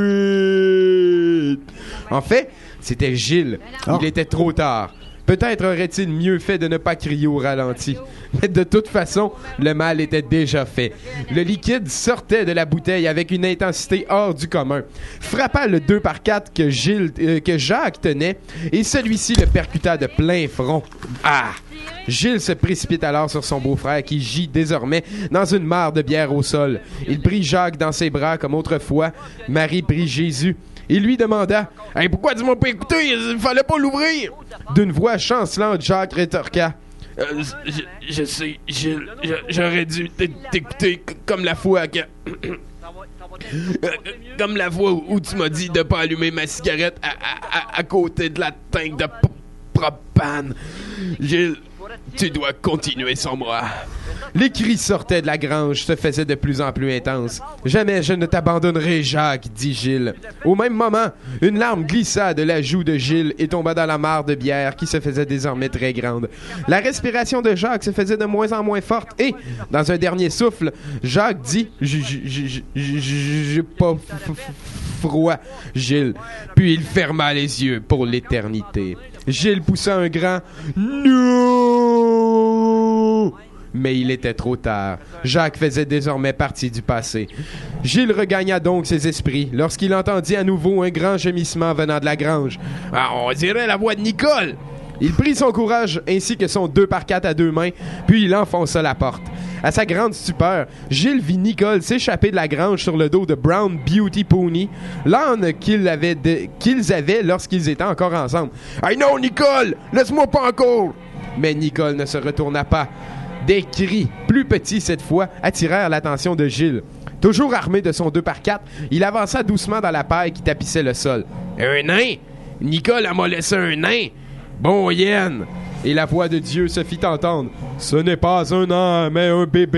En fait, c'était Gilles. Oh. Il était trop tard. Peut-être aurait-il mieux fait de ne pas crier au ralenti. Mais de toute façon, le mal était déjà fait. Le liquide sortait de la bouteille avec une intensité hors du commun, frappa le deux par quatre que, Gilles, euh, que Jacques tenait, et celui-ci le percuta de plein front. Ah! Gilles se précipite alors sur son beau-frère qui gît désormais dans une mare de bière au sol. Il prit Jacques dans ses bras comme autrefois Marie prit Jésus. Il lui demanda « Hey, pourquoi tu m'as pas écouté? Il fallait pas l'ouvrir! » D'une voix chancelante, Jacques rétorqua euh, je, je sais, Gilles, je, j'aurais dû t'écouter comme la fois que... comme la fois où tu m'as dit de pas allumer ma cigarette à, à, à, à côté de la tank de p- propane. Gilles, tu dois continuer sans moi. » Les cris sortaient de la grange, se faisaient de plus en plus intenses. « Jamais je ne t'abandonnerai, Jacques, » dit Gilles. Au même moment, une larme glissa de la joue de Gilles et tomba dans la mare de bière qui se faisait désormais très grande. La respiration de Jacques se faisait de moins en moins forte et, dans un dernier souffle, Jacques dit « J'ai pas froid, Gilles. » Puis il ferma les yeux pour l'éternité. Gilles poussa un grand « Non !» Mais il était trop tard. Jacques faisait désormais partie du passé. Gilles regagna donc ses esprits lorsqu'il entendit à nouveau un grand gémissement venant de la grange. Ah, on dirait la voix de Nicole! Il prit son courage ainsi que son deux par quatre à deux mains, puis il enfonça la porte. À sa grande stupeur, Gilles vit Nicole s'échapper de la grange sur le dos de Brown Beauty Pony, l'âne qu'ils avaient, de... qu'ils avaient lorsqu'ils étaient encore ensemble. « Hey non, Nicole! Laisse-moi pas encore! » Mais Nicole ne se retourna pas. Des cris, plus petits cette fois, attirèrent l'attention de Gilles. Toujours armé de son deux par quatre, il avança doucement dans la paille qui tapissait le sol. « Un nain? Nicole a m'a laissé un nain! Bon yen! » Et la voix de Dieu se fit entendre. « Ce n'est pas un an, mais un bébé! »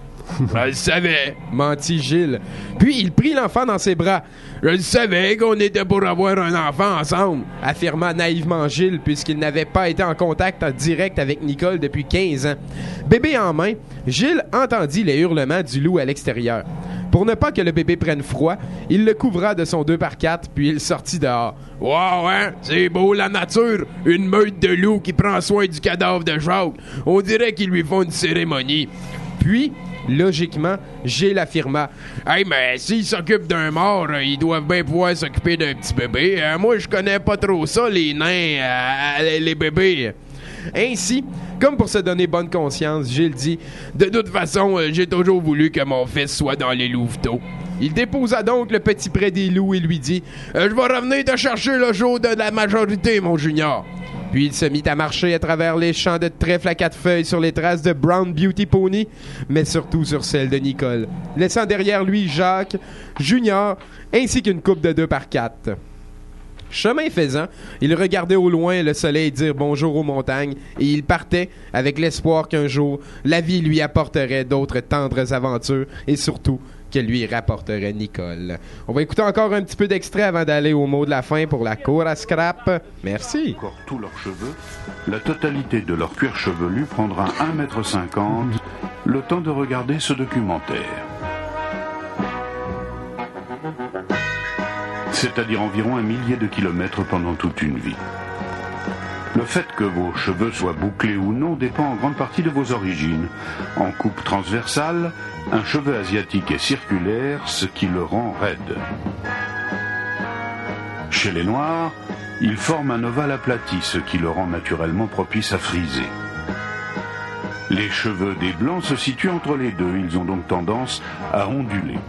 « Je le savais, » mentit Gilles. Puis il prit l'enfant dans ses bras. « Je le savais qu'on était pour avoir un enfant ensemble, » affirma naïvement Gilles, puisqu'il n'avait pas été en contact en direct avec Nicole depuis quinze ans. Bébé en main, Gilles entendit les hurlements du loup à l'extérieur. Pour ne pas que le bébé prenne froid, il le couvra de son deux par quatre, puis il sortit dehors. « Wow, hein? C'est beau la nature! Une meute de loups qui prend soin du cadavre de Jacques. On dirait qu'ils lui font une cérémonie. » Puis... logiquement, Gilles affirma « Hey, mais s'ils s'occupent d'un mort, ils doivent bien pouvoir s'occuper d'un petit bébé. Euh, moi, je connais pas trop ça, les nains, euh, les bébés. » Ainsi, comme pour se donner bonne conscience, Gilles dit « De toute façon, euh, j'ai toujours voulu que mon fils soit dans les louveteaux. » Il déposa donc le petit près des loups et lui dit euh, « Je vais revenir te chercher le jour de la majorité, mon junior. » Puis il se mit à marcher à travers les champs de trèfle à quatre feuilles sur les traces de Brown Beauty Pony, mais surtout sur celles de Nicole, laissant derrière lui Jacques, Junior, ainsi qu'une coupe de deux par quatre. Chemin faisant, il regardait au loin le soleil dire bonjour aux montagnes et il partait avec l'espoir qu'un jour, la vie lui apporterait d'autres tendres aventures et surtout que lui rapporterait Nicole. On va écouter encore un petit peu d'extrait avant d'aller au mot de la fin pour la cour à scrap. Merci. Encore tous leurs cheveux, la totalité de leur cuir chevelu prendra un mètre cinquante, le temps de regarder ce documentaire. C'est-à-dire environ un millier de kilomètres pendant toute une vie. Le fait que vos cheveux soient bouclés ou non dépend en grande partie de vos origines. En coupe transversale, un cheveu asiatique est circulaire, ce qui le rend raide. Chez les Noirs, il forme un ovale aplati, ce qui le rend naturellement propice à friser. Les cheveux des Blancs se situent entre les deux, ils ont donc tendance à onduler.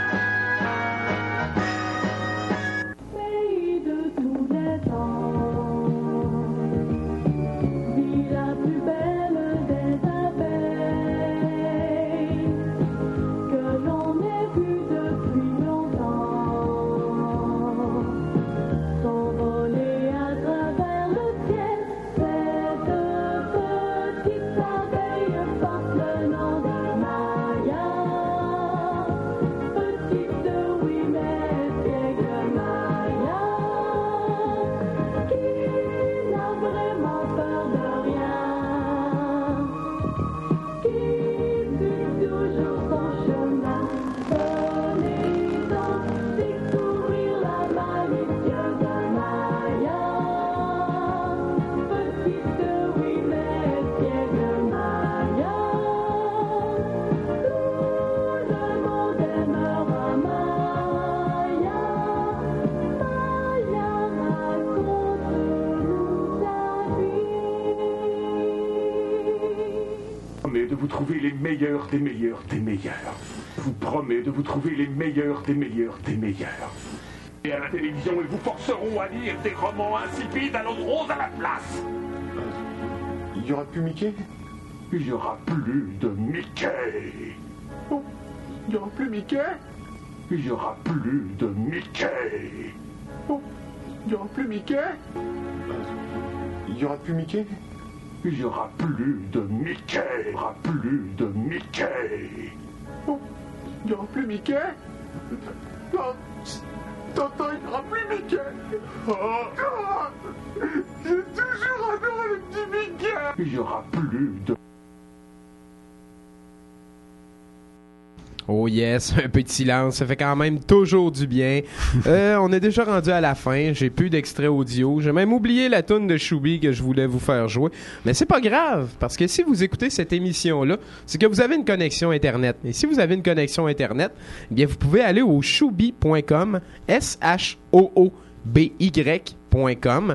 Des meilleurs, des meilleurs. Je vous promets de vous trouver les meilleurs, des meilleurs, des meilleurs. Et à la télévision, ils vous forceront à lire des romans insipides à l'eau de rose à la place. Il n'y aura plus Mickey? Il n'y aura plus de Mickey. Oh, il n'y aura plus Mickey? Il n'y aura plus de Mickey. Oh, il n'y aura plus Mickey? Il n'y aura plus Mickey? Il n'y aura plus de Mickey. Il n'y aura plus de Mickey. Oh, il n'y aura plus Mickey? Non, Tonton, il n'y aura plus Mickey. Oh, oh, j'ai toujours adoré le petit Mickey. Il n'y aura plus de... Oh yes, un peu de silence, ça fait quand même toujours du bien. Euh, on est déjà rendu à la fin, j'ai plus d'extrait audio. J'ai même oublié la toune de Choubi que je voulais vous faire jouer. Mais c'est pas grave, parce que si vous écoutez cette émission-là, c'est que vous avez une connexion Internet. Et si vous avez une connexion Internet, eh bien vous pouvez aller au choubi point com, S H O O B Y point com.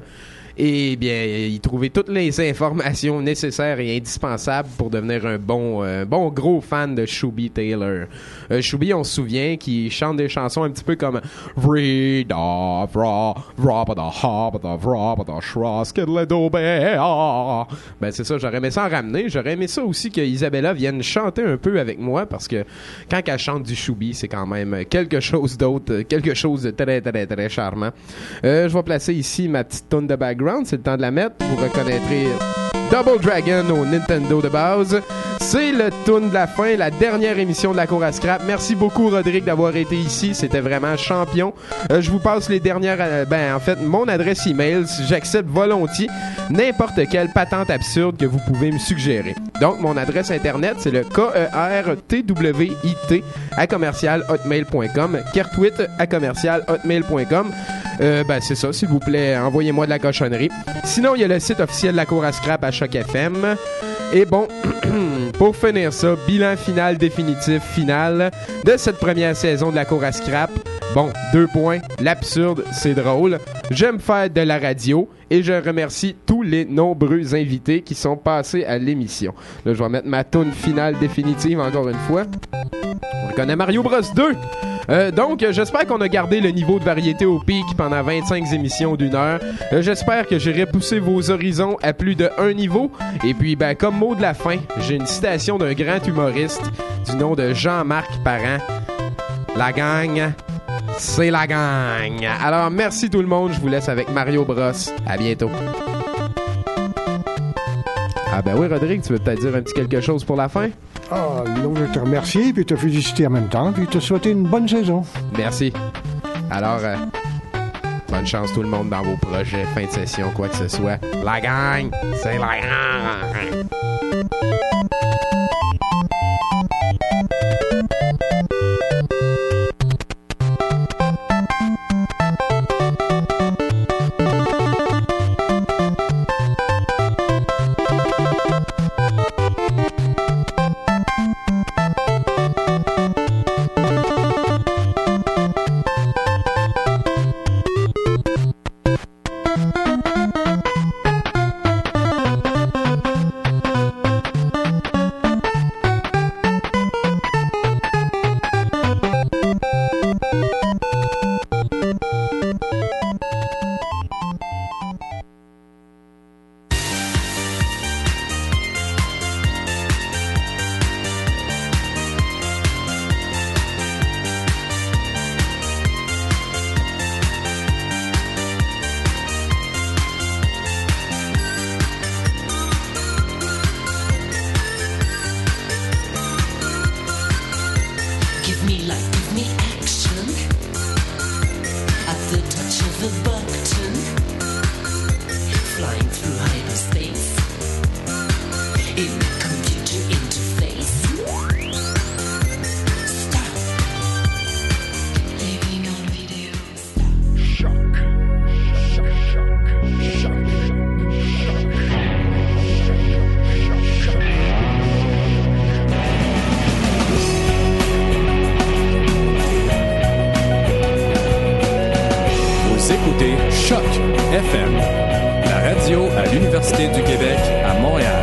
Et bien, y trouver toutes les informations nécessaires et indispensables pour devenir un bon, euh, bon gros fan de Choubi Taylor. Euh, Choubi, on se souvient, qui chante des chansons un petit peu comme Read off, raw, raw, da, hop, da, raw, da, shra, skidledo, bear. Ben, c'est ça, j'aurais aimé ça en ramener. J'aurais aimé ça aussi que Isabella vienne chanter un peu avec moi parce que quand elle chante du Choubi, c'est quand même quelque chose d'autre, quelque chose de très, très, très charmant. Euh, je vais placer ici ma petite toune de background. C'est le temps de la mettre. Vous reconnaîtrez Double Dragon au Nintendo de base. C'est le tune de la fin, la dernière émission de la cour à scrap. Merci beaucoup, Rodrigue, d'avoir été ici. C'était vraiment champion. Euh, je vous passe les dernières... Euh, ben, en fait, mon adresse email. J'accepte volontiers n'importe quelle patente absurde que vous pouvez me suggérer. Donc, mon adresse Internet, c'est le K E R T W I T à commercial hotmail point com. Kertwit à commercial hotmail point com. Euh, ben, c'est ça, s'il vous plaît, envoyez-moi de la cochonnerie. Sinon, il y a le site officiel de la cour à scrap à Choc F M. Et bon, pour finir ça, bilan final définitif final de cette première saison de la cour à scrap. Bon, deux points, l'absurde, c'est drôle. J'aime faire de la radio et je remercie tous les nombreux invités qui sont passés à l'émission. Là, je vais mettre ma toune finale définitive encore une fois. On reconnaît Mario Bros deux. Euh, donc, euh, j'espère qu'on a gardé le niveau de variété au pic pendant vingt-cinq émissions d'une heure. Euh, j'espère que j'ai repoussé vos horizons à plus de un niveau. Et puis, ben, comme mot de la fin, j'ai une citation d'un grand humoriste du nom de Jean-Marc Parent. La gang, c'est la gang. Alors, merci tout le monde. Je vous laisse avec Mario Bros. À bientôt. Ah ben oui, Rodrigue, tu veux peut-être dire un petit quelque chose pour la fin? Ah, non, je vais te remercier, puis te féliciter en même temps, puis te souhaiter une bonne saison. Merci. Alors, euh, bonne chance tout le monde dans vos projets, fin de session, quoi que ce soit. La gang, c'est la gang. Choc F M, la radio à l'Université du Québec à Montréal.